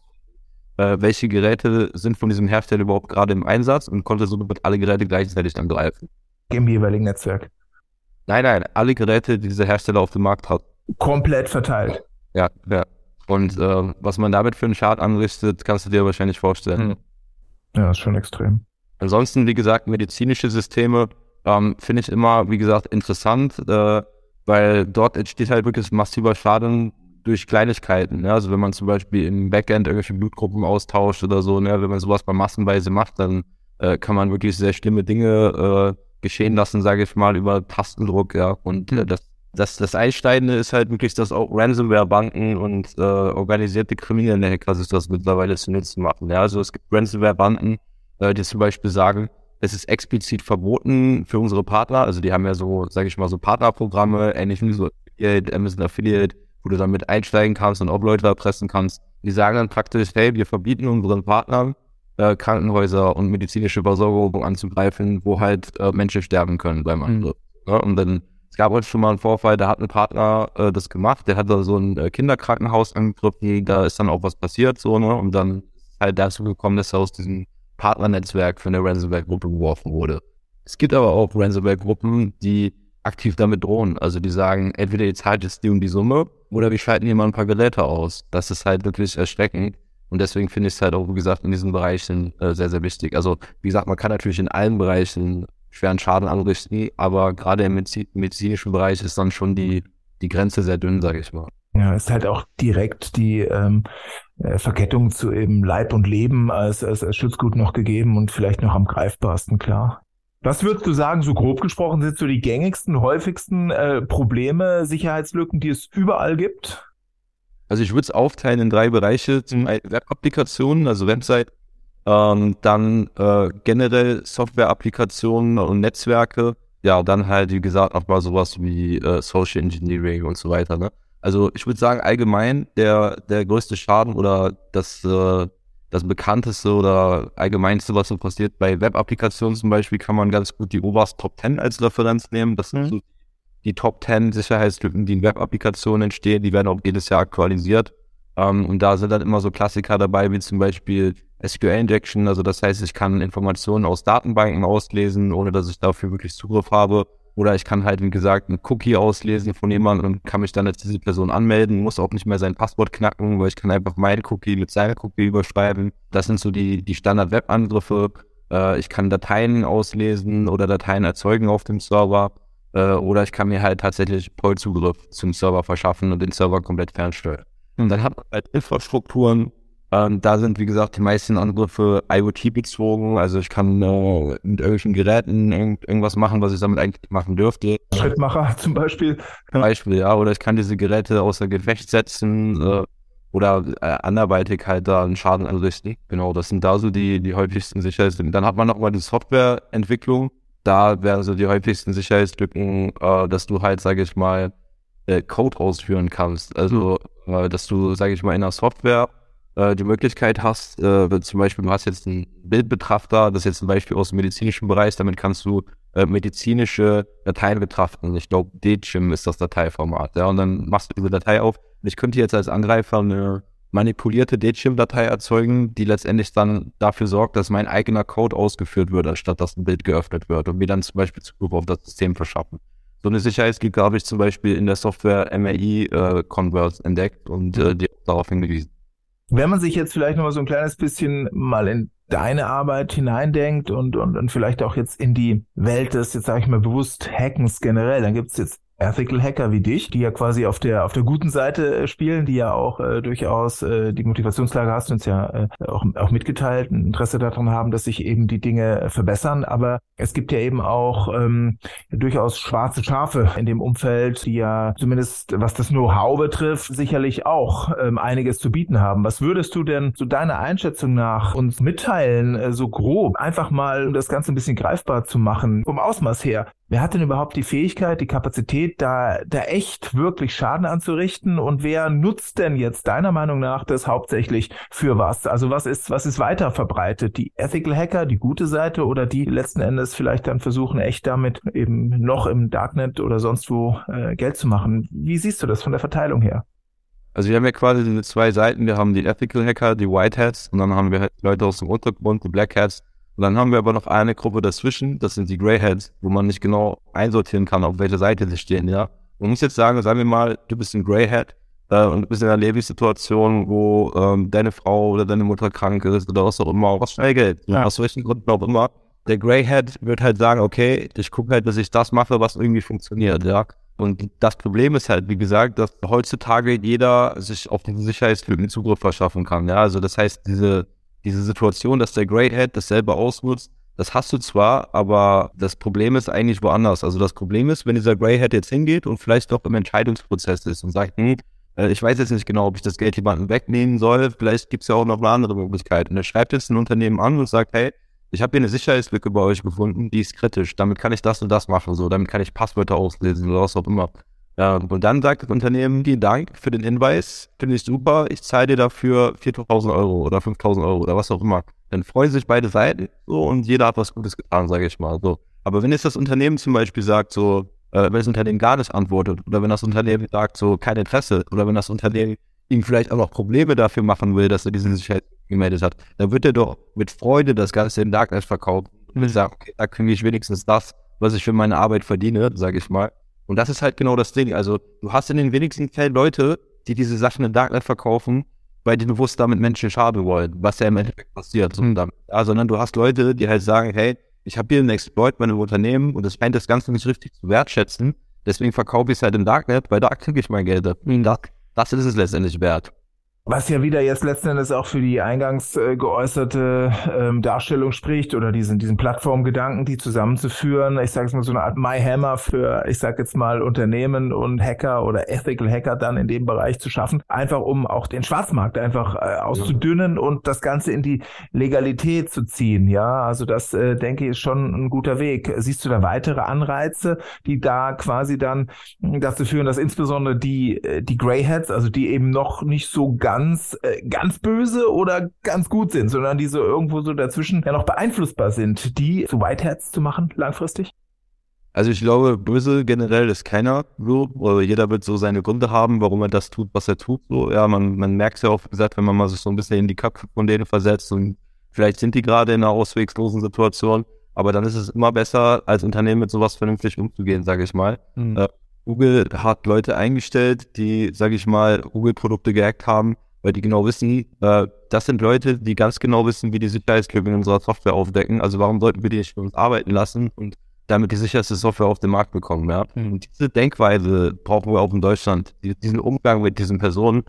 [SPEAKER 2] welche Geräte sind von diesem Hersteller überhaupt gerade im Einsatz und konnte somit alle Geräte gleichzeitig angreifen.
[SPEAKER 1] Im jeweiligen Netzwerk?
[SPEAKER 2] Nein, alle Geräte, die dieser Hersteller auf dem Markt hat.
[SPEAKER 1] Komplett verteilt?
[SPEAKER 2] Ja. Und was man damit für einen Schaden anrichtet, kannst du dir wahrscheinlich vorstellen.
[SPEAKER 1] Ja, ist schon extrem.
[SPEAKER 2] Ansonsten, wie gesagt, medizinische Systeme finde ich immer, wie gesagt, interessant, weil dort entsteht halt wirklich massiver Schaden durch Kleinigkeiten. Ne? Also wenn man zum Beispiel im Backend irgendwelche Blutgruppen austauscht oder so, ne? Wenn man sowas mal massenweise macht, dann kann man wirklich sehr schlimme Dinge geschehen lassen, sage ich mal, über Tastendruck. Ja. Und das Einschneidende ist halt wirklich, dass auch Ransomware-Banken und organisierte kriminelle Hacker sich das mittlerweile zu Nutzen machen. Ja? Also es gibt Ransomware-Banken, die zum Beispiel sagen, es ist explizit verboten für unsere Partner, also die haben ja so, sage ich mal, so Partnerprogramme, ähnlich wie so Amazon Affiliate, wo du dann mit einsteigen kannst und auch Leute erpressen kannst. Die sagen dann praktisch, hey, wir verbieten unseren Partnern, Krankenhäuser und medizinische Versorgung anzugreifen, wo halt Menschen sterben können beim Angriff. Ja, und dann, es gab heute schon mal einen Vorfall, da hat ein Partner das gemacht, der hat da so ein Kinderkrankenhaus angegriffen, da ist dann auch was passiert, so, ne, und dann ist halt dazu gekommen, dass er aus diesem Partnernetzwerk für eine Ransomware-Gruppe geworfen wurde. Es gibt aber auch Ransomware-Gruppen, die aktiv damit drohen. Also die sagen, entweder ihr zahlt jetzt die und die Summe oder wir schalten hier mal ein paar Geräte aus. Das ist halt wirklich erschreckend. Und deswegen finde ich es halt auch, wie gesagt, in diesen Bereichen sehr, sehr wichtig. Also wie gesagt, man kann natürlich in allen Bereichen schweren Schaden anrichten, aber gerade im medizinischen Bereich ist dann schon die Grenze sehr dünn, sage ich mal.
[SPEAKER 1] Ja, ist halt auch direkt die Verkettung zu eben Leib und Leben als Schutzgut noch gegeben und vielleicht noch am greifbarsten, klar. Was würdest du sagen, so grob gesprochen, sind so die gängigsten, häufigsten Probleme, Sicherheitslücken, die es überall gibt?
[SPEAKER 2] Also ich würde es aufteilen in 3 Bereiche. Zum einen Web-Applikationen, also Website, Dann generell Software-Applikationen und Netzwerke. Ja, dann halt, wie gesagt, nochmal sowas wie Social Engineering und so weiter. Ne? Also ich würde sagen, allgemein der größte Schaden oder das bekannteste oder allgemeinste, was so passiert bei Web-Applikationen zum Beispiel, kann man ganz gut die oberste Top 10 als Referenz nehmen. Das sind so die Top 10 Sicherheitslücken, die in Web-Applikationen entstehen. Die werden auch jedes Jahr aktualisiert. Und da sind dann immer so Klassiker dabei, wie zum Beispiel SQL-Injection. Also das heißt, ich kann Informationen aus Datenbanken auslesen, ohne dass ich dafür wirklich Zugriff habe. Oder ich kann halt, wie gesagt, einen Cookie auslesen von jemandem und kann mich dann als diese Person anmelden, muss auch nicht mehr sein Passwort knacken, weil ich kann einfach meinen Cookie mit seinem Cookie überschreiben. Das sind so die Standard-Web-Angriffe. Ich kann Dateien auslesen oder Dateien erzeugen auf dem Server. Oder ich kann mir halt tatsächlich Vollzugriff zum Server verschaffen und den Server komplett fernsteuern. Und dann hat man halt Infrastrukturen. Da sind, wie gesagt, die meisten Angriffe IoT-bezogen. Also ich kann mit irgendwelchen Geräten irgendwas machen, was ich damit eigentlich machen dürfte.
[SPEAKER 1] Schrittmacher zum Beispiel.
[SPEAKER 2] Ja. Oder ich kann diese Geräte außer Gefecht setzen oder anderweitig halt da einen Schaden anrichten. Genau, das sind da so die häufigsten Sicherheitslücken. Dann hat man nochmal die Softwareentwicklung. Da wären so die häufigsten Sicherheitslücken, dass du halt, sage ich mal, Code ausführen kannst. Also, dass du, sage ich mal, in der Software die Möglichkeit hast, zum Beispiel, du hast jetzt einen Bildbetrachter, das ist jetzt ein Beispiel aus dem medizinischen Bereich, damit kannst du medizinische Dateien betrachten. Ich glaube, DCIM ist das Dateiformat. Ja, und dann machst du diese Datei auf. Und ich könnte jetzt als Angreifer eine manipulierte DCIM-Datei erzeugen, die letztendlich dann dafür sorgt, dass mein eigener Code ausgeführt wird, anstatt dass ein Bild geöffnet wird und mir dann zum Beispiel Zugriff auf das System verschaffen. So eine Sicherheitslücke habe ich zum Beispiel in der Software MRI Converse entdeckt und die darauf hingewiesen.
[SPEAKER 1] Wenn man sich jetzt vielleicht noch mal so ein kleines bisschen mal in deine Arbeit hineindenkt und vielleicht auch jetzt in die Welt des, jetzt sage ich mal bewusst, Hackens generell, dann gibt es jetzt Ethical Hacker wie dich, die ja quasi auf der guten Seite spielen, die ja auch durchaus die Motivationslage hast du uns ja auch mitgeteilt, ein Interesse daran haben, dass sich eben die Dinge verbessern. Aber es gibt ja eben auch durchaus schwarze Schafe in dem Umfeld, die ja zumindest was das Know-how betrifft, sicherlich auch einiges zu bieten haben. Was würdest du denn zu deiner Einschätzung nach uns mitteilen, so grob, einfach mal, um das Ganze ein bisschen greifbar zu machen, vom Ausmaß her? Wer hat denn überhaupt die Fähigkeit, die Kapazität, da echt wirklich Schaden anzurichten? Und wer nutzt denn jetzt deiner Meinung nach das hauptsächlich für was? Also was ist weiter verbreitet? Die Ethical Hacker, die gute Seite oder die letzten Endes vielleicht dann versuchen, echt damit eben noch im Darknet oder sonst wo Geld zu machen? Wie siehst du das von der Verteilung her?
[SPEAKER 2] Also wir haben ja quasi diese zwei Seiten. Wir haben die Ethical Hacker, die White Hats, und dann haben wir halt Leute aus dem Untergrund, die Black Hats. Und dann haben wir aber noch eine Gruppe dazwischen, das sind die Grey Hats, wo man nicht genau einsortieren kann, auf welcher Seite sie stehen, ja. Man muss jetzt sagen wir mal, du bist ein Grey Hat und du bist in einer Lebenssituation, wo deine Frau oder deine Mutter krank ist oder was auch immer, was schnell Geld, ja. Aus welchen Gründen auch immer. Der Grey Hat wird halt sagen, okay, ich gucke halt, dass ich das mache, was irgendwie funktioniert, ja. Und das Problem ist halt, wie gesagt, dass heutzutage jeder sich auf diese Sicherheitslücken Zugriff verschaffen kann, ja. Also das heißt, diese Situation, dass der Grey Hat das selber ausnutzt, das hast du zwar, aber das Problem ist eigentlich woanders. Also das Problem ist, wenn dieser Grey Hat jetzt hingeht und vielleicht doch im Entscheidungsprozess ist und sagt, ich weiß jetzt nicht genau, ob ich das Geld jemandem wegnehmen soll, vielleicht gibt es ja auch noch eine andere Möglichkeit. Und er schreibt jetzt ein Unternehmen an und sagt, hey, ich habe hier eine Sicherheitslücke bei euch gefunden, die ist kritisch, damit kann ich das und das machen, so, damit kann ich Passwörter auslesen oder was auch immer. Ja, und dann sagt das Unternehmen, vielen Dank für den Hinweis, finde ich super, ich zahle dir dafür 4.000 Euro oder 5.000 Euro oder was auch immer. Dann freuen sich beide Seiten so und jeder hat was Gutes getan, sage ich mal. So. Aber wenn jetzt das Unternehmen zum Beispiel sagt, so, wenn das Unternehmen gar nicht antwortet oder wenn das Unternehmen sagt, so, kein Interesse oder wenn das Unternehmen ihm vielleicht auch noch Probleme dafür machen will, dass er diese Sicherheit gemeldet hat, dann wird er doch mit Freude das Ganze im Darknet verkaufen und will sagen, okay, da kriege ich wenigstens das, was ich für meine Arbeit verdiene, sage ich mal. Und das ist halt genau das Ding. Also du hast in den wenigsten Fällen Leute, die diese Sachen im Darknet verkaufen, weil die bewusst damit Menschen schaden wollen, was ja im Endeffekt passiert. Sondern du hast Leute, die halt sagen, hey, ich habe hier einen Exploit bei einem Unternehmen und es scheint das Ganze nicht richtig zu wertschätzen, deswegen verkaufe ich es halt im Darknet, weil da kriege ich mein Geld. Das ist es letztendlich wert.
[SPEAKER 1] Was ja wieder jetzt letzten Endes auch für die eingangs geäußerte Darstellung spricht oder diesen Plattformgedanken, die zusammenzuführen. Ich sage es mal so eine Art MyHammer für, ich sage jetzt mal, Unternehmen und Hacker oder Ethical Hacker dann in dem Bereich zu schaffen, einfach um auch den Schwarzmarkt einfach auszudünnen und das Ganze in die Legalität zu ziehen. Ja, also das denke ich ist schon ein guter Weg. Siehst du da weitere Anreize, die da quasi dann dazu führen, dass insbesondere die Greyheads, also die eben noch nicht so ganz böse oder ganz gut sind, sondern die so irgendwo so dazwischen ja noch beeinflussbar sind, die zu Whiteheads zu machen langfristig?
[SPEAKER 2] Also ich glaube, böse generell ist keiner so, oder jeder wird so seine Gründe haben, warum er das tut, was er tut. So, ja, man merkt es ja auch, wie gesagt, wenn man mal sich so ein bisschen in die Köpfe von denen versetzt und vielleicht sind die gerade in einer ausweglosen Situation, aber dann ist es immer besser, als Unternehmen mit sowas vernünftig umzugehen, sage ich mal. Google hat Leute eingestellt, die, sage ich mal, Google-Produkte gehackt haben, weil die genau wissen, das sind Leute, die ganz genau wissen, wie die Sicherheitslücken in unserer Software aufdecken. Also warum sollten wir die nicht für uns arbeiten lassen und damit die sicherste Software auf den Markt bekommen, ja? Und diese Denkweise brauchen wir auch in Deutschland, diesen Umgang mit diesen Personen.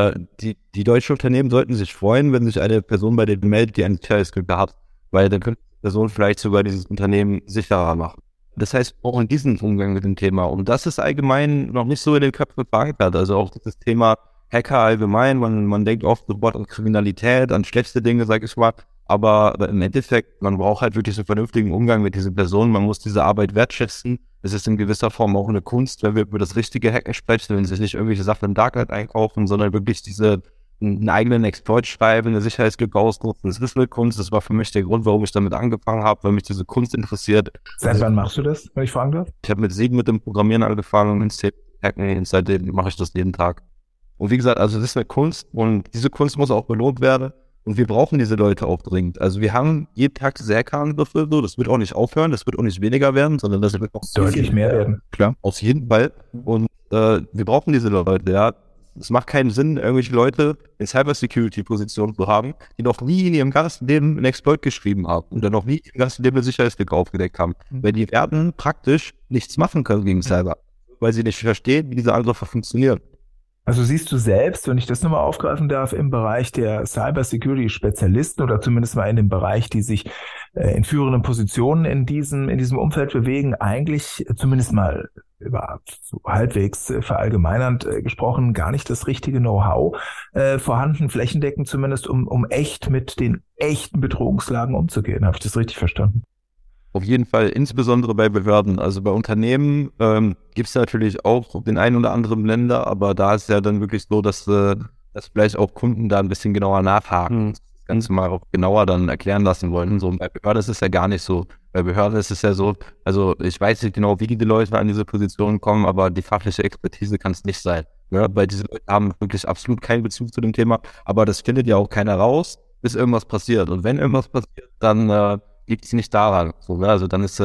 [SPEAKER 2] Die deutschen Unternehmen sollten sich freuen, wenn sich eine Person bei denen meldet, die eine Sicherheitslücke hat, weil dann könnte die Person vielleicht sogar dieses Unternehmen sicherer machen. Das heißt, auch in diesem Umgang mit dem Thema. Und das ist allgemein noch nicht so in den Köpfen verankert. Also auch dieses Thema Hacker allgemein. Man denkt oft sofort an Kriminalität, an schlechte Dinge, sag ich mal. Aber im Endeffekt, man braucht halt wirklich einen vernünftigen Umgang mit diesen Personen. Man muss diese Arbeit wertschätzen. Es ist in gewisser Form auch eine Kunst, wenn wir über das richtige Hacken sprechen, wenn sie sich nicht irgendwelche Sachen im Darknet einkaufen, sondern wirklich einen eigenen Exploit schreiben, eine Sicherheitslücke ausnutzen. Das ist eine Kunst. Das war für mich der Grund, warum ich damit angefangen habe, weil mich diese Kunst interessiert.
[SPEAKER 1] Seit wann machst du das, wenn ich fragen darf?
[SPEAKER 2] Ich habe mit 7 mit dem Programmieren angefangen, ins Hacken, und seitdem mache ich das jeden Tag. Und wie gesagt, also das ist eine Kunst und diese Kunst muss auch belohnt werden und wir brauchen diese Leute auch dringend. Also wir haben jeden Tag diese Hackerangriffe, so, das wird auch nicht aufhören, das wird auch nicht weniger werden, sondern das wird auch
[SPEAKER 1] deutlich mehr werden.
[SPEAKER 2] Klar, auf jeden Fall. Und wir brauchen diese Leute, ja. Es macht keinen Sinn, irgendwelche Leute in Cybersecurity-Positionen zu haben, die noch nie in ihrem ganzen Leben einen Exploit geschrieben haben und dann noch nie im ganzen Leben eine Sicherheitslücke aufgedeckt haben. Weil die werden praktisch nichts machen können gegen Cyber, weil sie nicht verstehen, wie diese Angriffe funktionieren.
[SPEAKER 1] Also siehst du selbst, wenn ich das nochmal aufgreifen darf, im Bereich der Cybersecurity-Spezialisten oder zumindest mal in dem Bereich, die sich in führenden Positionen in diesem Umfeld bewegen, eigentlich zumindest mal über so halbwegs verallgemeinernd gesprochen, gar nicht das richtige Know-how vorhanden, flächendeckend zumindest, um echt mit den echten Bedrohungslagen umzugehen. Habe ich das richtig verstanden?
[SPEAKER 2] Auf jeden Fall, insbesondere bei Behörden. Also bei Unternehmen gibt es natürlich auch den einen oder anderen Länder, aber da ist ja dann wirklich so, dass vielleicht auch Kunden da ein bisschen genauer nachhaken, das Ganze mal auch genauer dann erklären lassen wollen. So, bei Behörden ist es ja gar nicht so. Bei Behörden ist es ja so, also ich weiß nicht genau, wie die Leute an diese Position kommen, aber die fachliche Expertise kann es nicht sein. Ne? Weil diese Leute haben wirklich absolut keinen Bezug zu dem Thema, aber das findet ja auch keiner raus, bis irgendwas passiert. Und wenn irgendwas passiert, dann liegt es nicht daran. So, ne? Also dann ist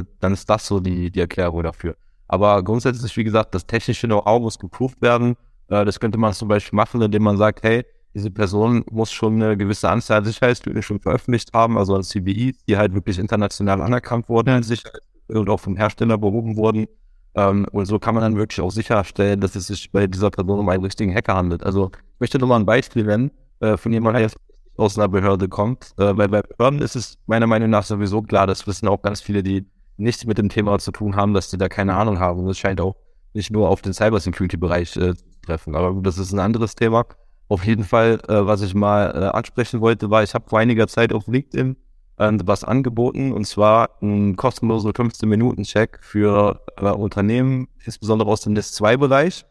[SPEAKER 2] das so die Erklärung dafür. Aber grundsätzlich, wie gesagt, das technische Know-how muss geprüft werden. Das könnte man zum Beispiel machen, indem man sagt, hey, diese Person muss schon eine gewisse Anzahl an Sicherheitslücken schon veröffentlicht haben, also an CVEs, die halt wirklich international anerkannt wurden als Sicherheit und auch vom Hersteller behoben wurden. Und so kann man dann wirklich auch sicherstellen, dass es sich bei dieser Person um einen richtigen Hacker handelt. Also ich möchte nur mal ein Beispiel nennen, von jemandem, der aus einer Behörde kommt. Weil bei Behörden ist es meiner Meinung nach sowieso klar, das wissen auch ganz viele, die nichts mit dem Thema zu tun haben, dass die da keine Ahnung haben. Und das scheint auch nicht nur auf den Cybersecurity-Bereich zu treffen. Aber gut, das ist ein anderes Thema. Auf jeden Fall, was ich mal ansprechen wollte, war, ich habe vor einiger Zeit auf LinkedIn was angeboten, und zwar ein kostenloser 15-Minuten-Check für Unternehmen, insbesondere aus dem NIS-2-Bereich,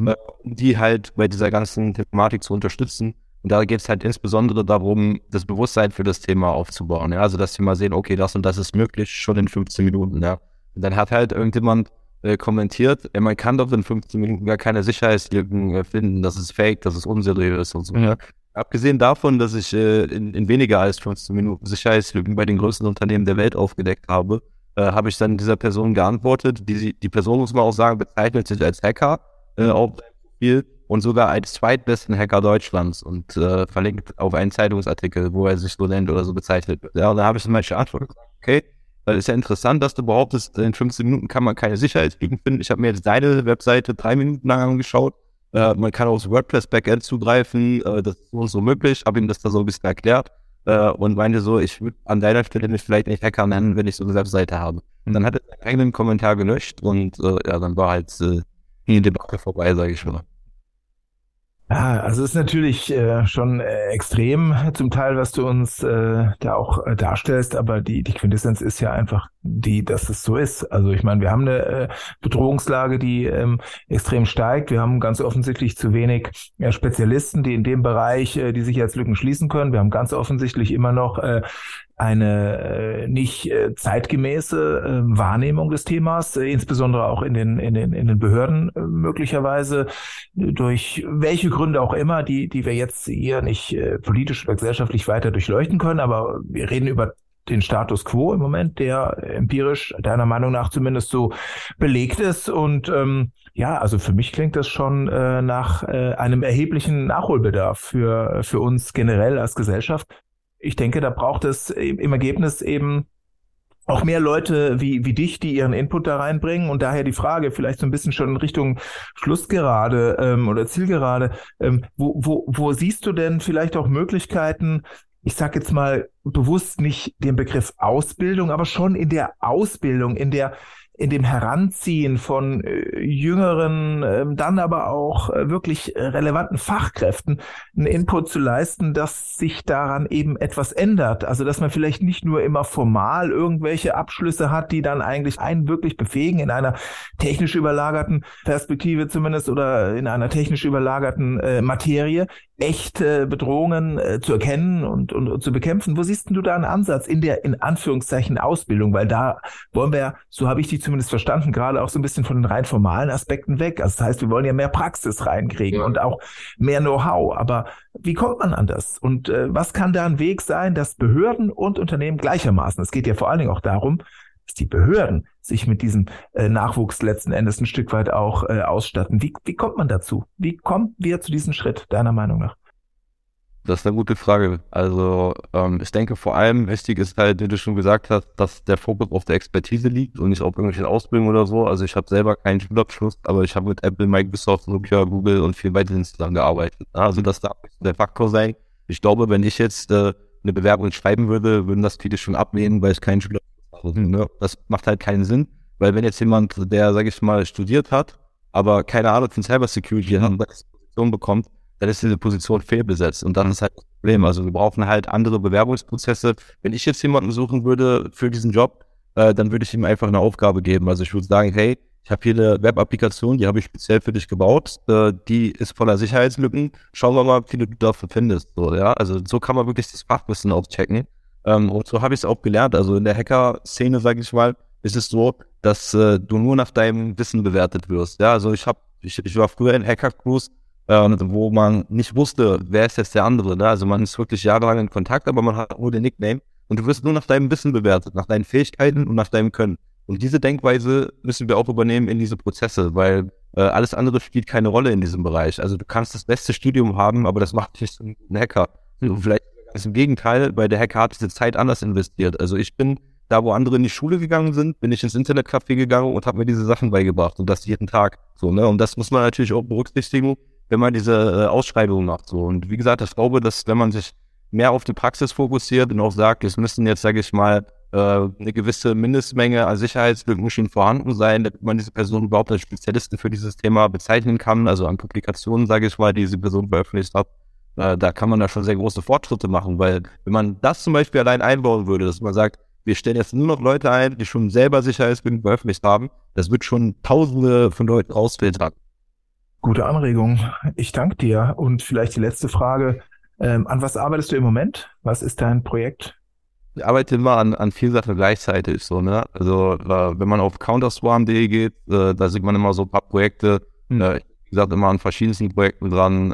[SPEAKER 2] die halt bei dieser ganzen Thematik zu unterstützen. Und da geht es halt insbesondere darum, das Bewusstsein für das Thema aufzubauen. Ja? Also, dass sie mal sehen, okay, das und das ist möglich, schon in 15 Minuten. Ja? Und dann hat halt irgendjemand kommentiert, man kann doch in 15 Minuten gar keine Sicherheitslücken finden, das ist fake, das ist unseriös und so. Ja. Abgesehen davon, dass ich in weniger als 15 Minuten Sicherheitslücken bei den größten Unternehmen der Welt aufgedeckt habe, habe ich dann dieser Person geantwortet. Die Person, muss man auch sagen, bezeichnet sich als Hacker auf seinem Profil und sogar als zweitbesten Hacker Deutschlands und verlinkt auf einen Zeitungsartikel, wo er sich so nennt oder so bezeichnet wird. Ja, und da habe ich zum Beispiel geantwortet, okay, weil ist ja interessant, dass du behauptest, in 15 Minuten kann man keine Sicherheitslücken finden. Ich habe mir jetzt deine Webseite 3 Minuten lang angeschaut. Man kann aufs WordPress-Backend zugreifen, das ist so und so möglich. Habe ihm das da so ein bisschen erklärt und meinte so, ich würde an deiner Stelle mich vielleicht nicht Hacker nennen, wenn ich so eine Webseite habe. Und dann hat er seinen eigenen Kommentar gelöscht und dann war halt die Debatte vorbei, sage ich mal.
[SPEAKER 3] Ja, also es ist natürlich schon extrem zum Teil, was du uns da auch darstellst, aber die Quintessenz ist ja einfach die, dass es so ist. Also ich meine, wir haben eine Bedrohungslage, die extrem steigt. Wir haben ganz offensichtlich zu wenig Spezialisten, die in dem Bereich die Sicherheitslücken schließen können. Wir haben ganz offensichtlich immer noch eine nicht zeitgemäße Wahrnehmung des Themas, insbesondere auch in den Behörden möglicherweise, durch welche Gründe auch immer, die wir jetzt hier nicht politisch oder gesellschaftlich weiter durchleuchten können, aber wir reden über den Status quo im Moment, der empirisch deiner Meinung nach zumindest so belegt ist. Und ja, also für mich klingt das schon nach einem erheblichen Nachholbedarf für uns generell als Gesellschaft. Ich denke, da braucht es im Ergebnis eben auch mehr Leute wie dich, die ihren Input da reinbringen. Und daher die Frage, vielleicht so ein bisschen schon in Richtung Schlussgerade oder Zielgerade, wo siehst du denn vielleicht auch Möglichkeiten, ich sage jetzt mal bewusst nicht den Begriff Ausbildung, aber schon in der Ausbildung, in dem Heranziehen von jüngeren, dann aber auch wirklich relevanten Fachkräften einen Input zu leisten, dass sich daran eben etwas ändert. Also dass man vielleicht nicht nur immer formal irgendwelche Abschlüsse hat, die dann eigentlich einen wirklich befähigen, in einer technisch überlagerten Perspektive zumindest oder in einer technisch überlagerten Materie echte Bedrohungen zu erkennen und zu bekämpfen. Wo siehst du da einen Ansatz in der, in Anführungszeichen, Ausbildung? Weil da wollen wir ja, so habe ich dich zumindest verstanden, gerade auch so ein bisschen von den rein formalen Aspekten weg. Also das heißt, wir wollen ja mehr Praxis reinkriegen und auch mehr Know-how. Aber wie kommt man an das? Und was kann da ein Weg sein, dass Behörden und Unternehmen gleichermaßen, es geht ja vor allen Dingen auch darum, dass die Behörden sich mit diesem Nachwuchs letzten Endes ein Stück weit auch ausstatten. Wie kommt man dazu? Wie kommen wir zu diesem Schritt, deiner Meinung nach?
[SPEAKER 2] Das ist eine gute Frage. Also ich denke vor allem wichtig ist halt, wie du schon gesagt hast, dass der Fokus auf der Expertise liegt und nicht auf irgendwelchen Ausbildungen oder so. Also ich habe selber keinen Schulabschluss, aber ich habe mit Apple, Microsoft, Nokia, Google und vielen weiteren zusammengearbeitet. Also das darf nicht der Faktor sein. Ich glaube, wenn ich jetzt eine Bewerbung schreiben würde, würden das viele schon ablehnen, weil ich keinen Schulabschluss habe. Ne? Das macht halt keinen Sinn, weil wenn jetzt jemand, der, sage ich mal, studiert hat, aber keine Ahnung von Cybersecurity hat, eine Position bekommt, dann ist diese Position fehlbesetzt und dann ist halt das Problem. Also wir brauchen halt andere Bewerbungsprozesse. Wenn ich jetzt jemanden suchen würde für diesen Job, dann würde ich ihm einfach eine Aufgabe geben. Also ich würde sagen, hey, ich habe hier eine Web-Applikation, die habe ich speziell für dich gebaut, die ist voller Sicherheitslücken. Schauen wir mal, wie du dafür findest. So, ja? Also so kann man wirklich das Fachwissen auschecken. Und so habe ich es auch gelernt. Also in der Hacker-Szene, sage ich mal, ist es so, dass du nur nach deinem Wissen bewertet wirst. Ja, also ich war früher in Hacker-Crews, wo man nicht wusste, wer ist jetzt der andere. Ne? Also man ist wirklich jahrelang in Kontakt, aber man hat nur den Nickname und du wirst nur nach deinem Wissen bewertet, nach deinen Fähigkeiten und nach deinem Können. Und diese Denkweise müssen wir auch übernehmen in diese Prozesse, weil alles andere spielt keine Rolle in diesem Bereich. Also du kannst das beste Studium haben, aber das macht dich nicht zu einem Hacker. Und vielleicht ganz im Gegenteil, weil der Hacker hat diese Zeit anders investiert. Also ich bin da, wo andere in die Schule gegangen sind, bin ich ins Internetcafé gegangen und habe mir diese Sachen beigebracht und das jeden Tag. So, ne? Und das muss man natürlich auch berücksichtigen, wenn man diese Ausschreibungen macht. So. Und wie gesagt, ich glaube, dass wenn man sich mehr auf die Praxis fokussiert und auch sagt, es müssen jetzt, sage ich mal, eine gewisse Mindestmenge an Sicherheitslücken schon vorhanden sein, damit man diese Person überhaupt als Spezialisten für dieses Thema bezeichnen kann, also an Publikationen, sage ich mal, die diese Person veröffentlicht hat, da kann man da schon sehr große Fortschritte machen, weil wenn man das zum Beispiel allein einbauen würde, dass man sagt, wir stellen jetzt nur noch Leute ein, die schon selber Sicherheitslücken veröffentlicht haben, das wird schon Tausende von Leuten rausfiltern.
[SPEAKER 3] Gute Anregung. Ich danke dir. Und vielleicht die letzte Frage. An was arbeitest du im Moment? Was ist dein Projekt?
[SPEAKER 2] Ich arbeite immer an vielen Sachen gleichzeitig. So, ne? Also wenn man auf counterswarm.de geht, da sieht man immer so ein paar Projekte. Wie gesagt, immer an verschiedensten Projekten dran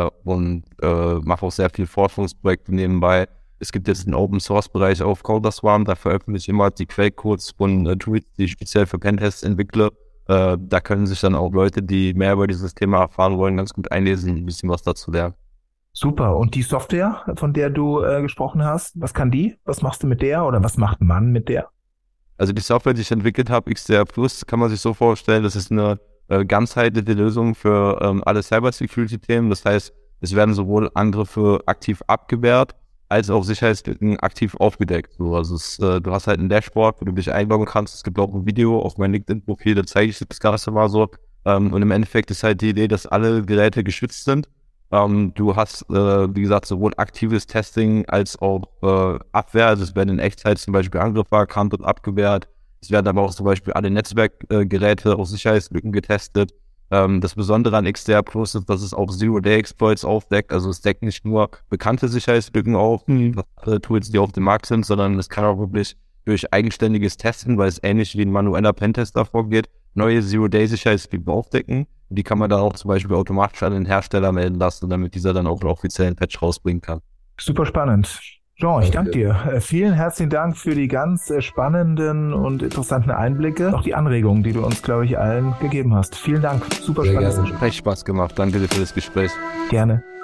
[SPEAKER 2] und mache auch sehr viel Forschungsprojekte nebenbei. Es gibt jetzt einen Open-Source-Bereich auf Counterswarm, da veröffentliche ich immer die Quellcodes von Tools, die ich speziell für Pentests entwickle. Da können sich dann auch Leute, die mehr über dieses Thema erfahren wollen, ganz gut einlesen, ein bisschen was dazu lernen.
[SPEAKER 3] Super. Und die Software, von der du gesprochen hast, was kann die? Was machst du mit der oder was macht man mit der?
[SPEAKER 2] Also die Software, die ich entwickelt habe, XDR Plus, kann man sich so vorstellen, das ist eine ganzheitliche Lösung für alle Cybersecurity-Themen. Das heißt, es werden sowohl Angriffe aktiv abgewehrt, als auch Sicherheitslücken aktiv aufgedeckt. So, also du hast halt ein Dashboard, wo du dich einloggen kannst. Es gibt auch ein Video auf meinem LinkedIn-Profil, da zeige ich das Ganze mal so. Und im Endeffekt ist halt die Idee, dass alle Geräte geschützt sind. Du hast, wie gesagt, sowohl aktives Testing als auch Abwehr. Also es werden in Echtzeit zum Beispiel Angriffe erkannt und abgewehrt. Es werden aber auch zum Beispiel alle Netzwerkgeräte auf Sicherheitslücken getestet. Das Besondere an XDR Plus ist, dass es auch Zero-Day-Exploits aufdeckt. Also es deckt nicht nur bekannte Sicherheitslücken auf, Tools, die auf dem Markt sind, sondern es kann auch wirklich durch eigenständiges Testen, weil es ähnlich wie ein manueller Pentester vorgeht, neue Zero-Day-Sicherheitslücken aufdecken. Die kann man dann auch zum Beispiel automatisch an den Hersteller melden lassen, damit dieser dann auch einen offiziellen Patch rausbringen kann.
[SPEAKER 3] Super spannend. Jean, ich danke dir. Vielen herzlichen Dank für die ganz spannenden und interessanten Einblicke, auch die Anregungen, die du uns, glaube ich, allen gegeben hast. Vielen Dank. Super spannend.
[SPEAKER 2] Echt Spaß gemacht. Danke dir für das Gespräch.
[SPEAKER 3] Gerne.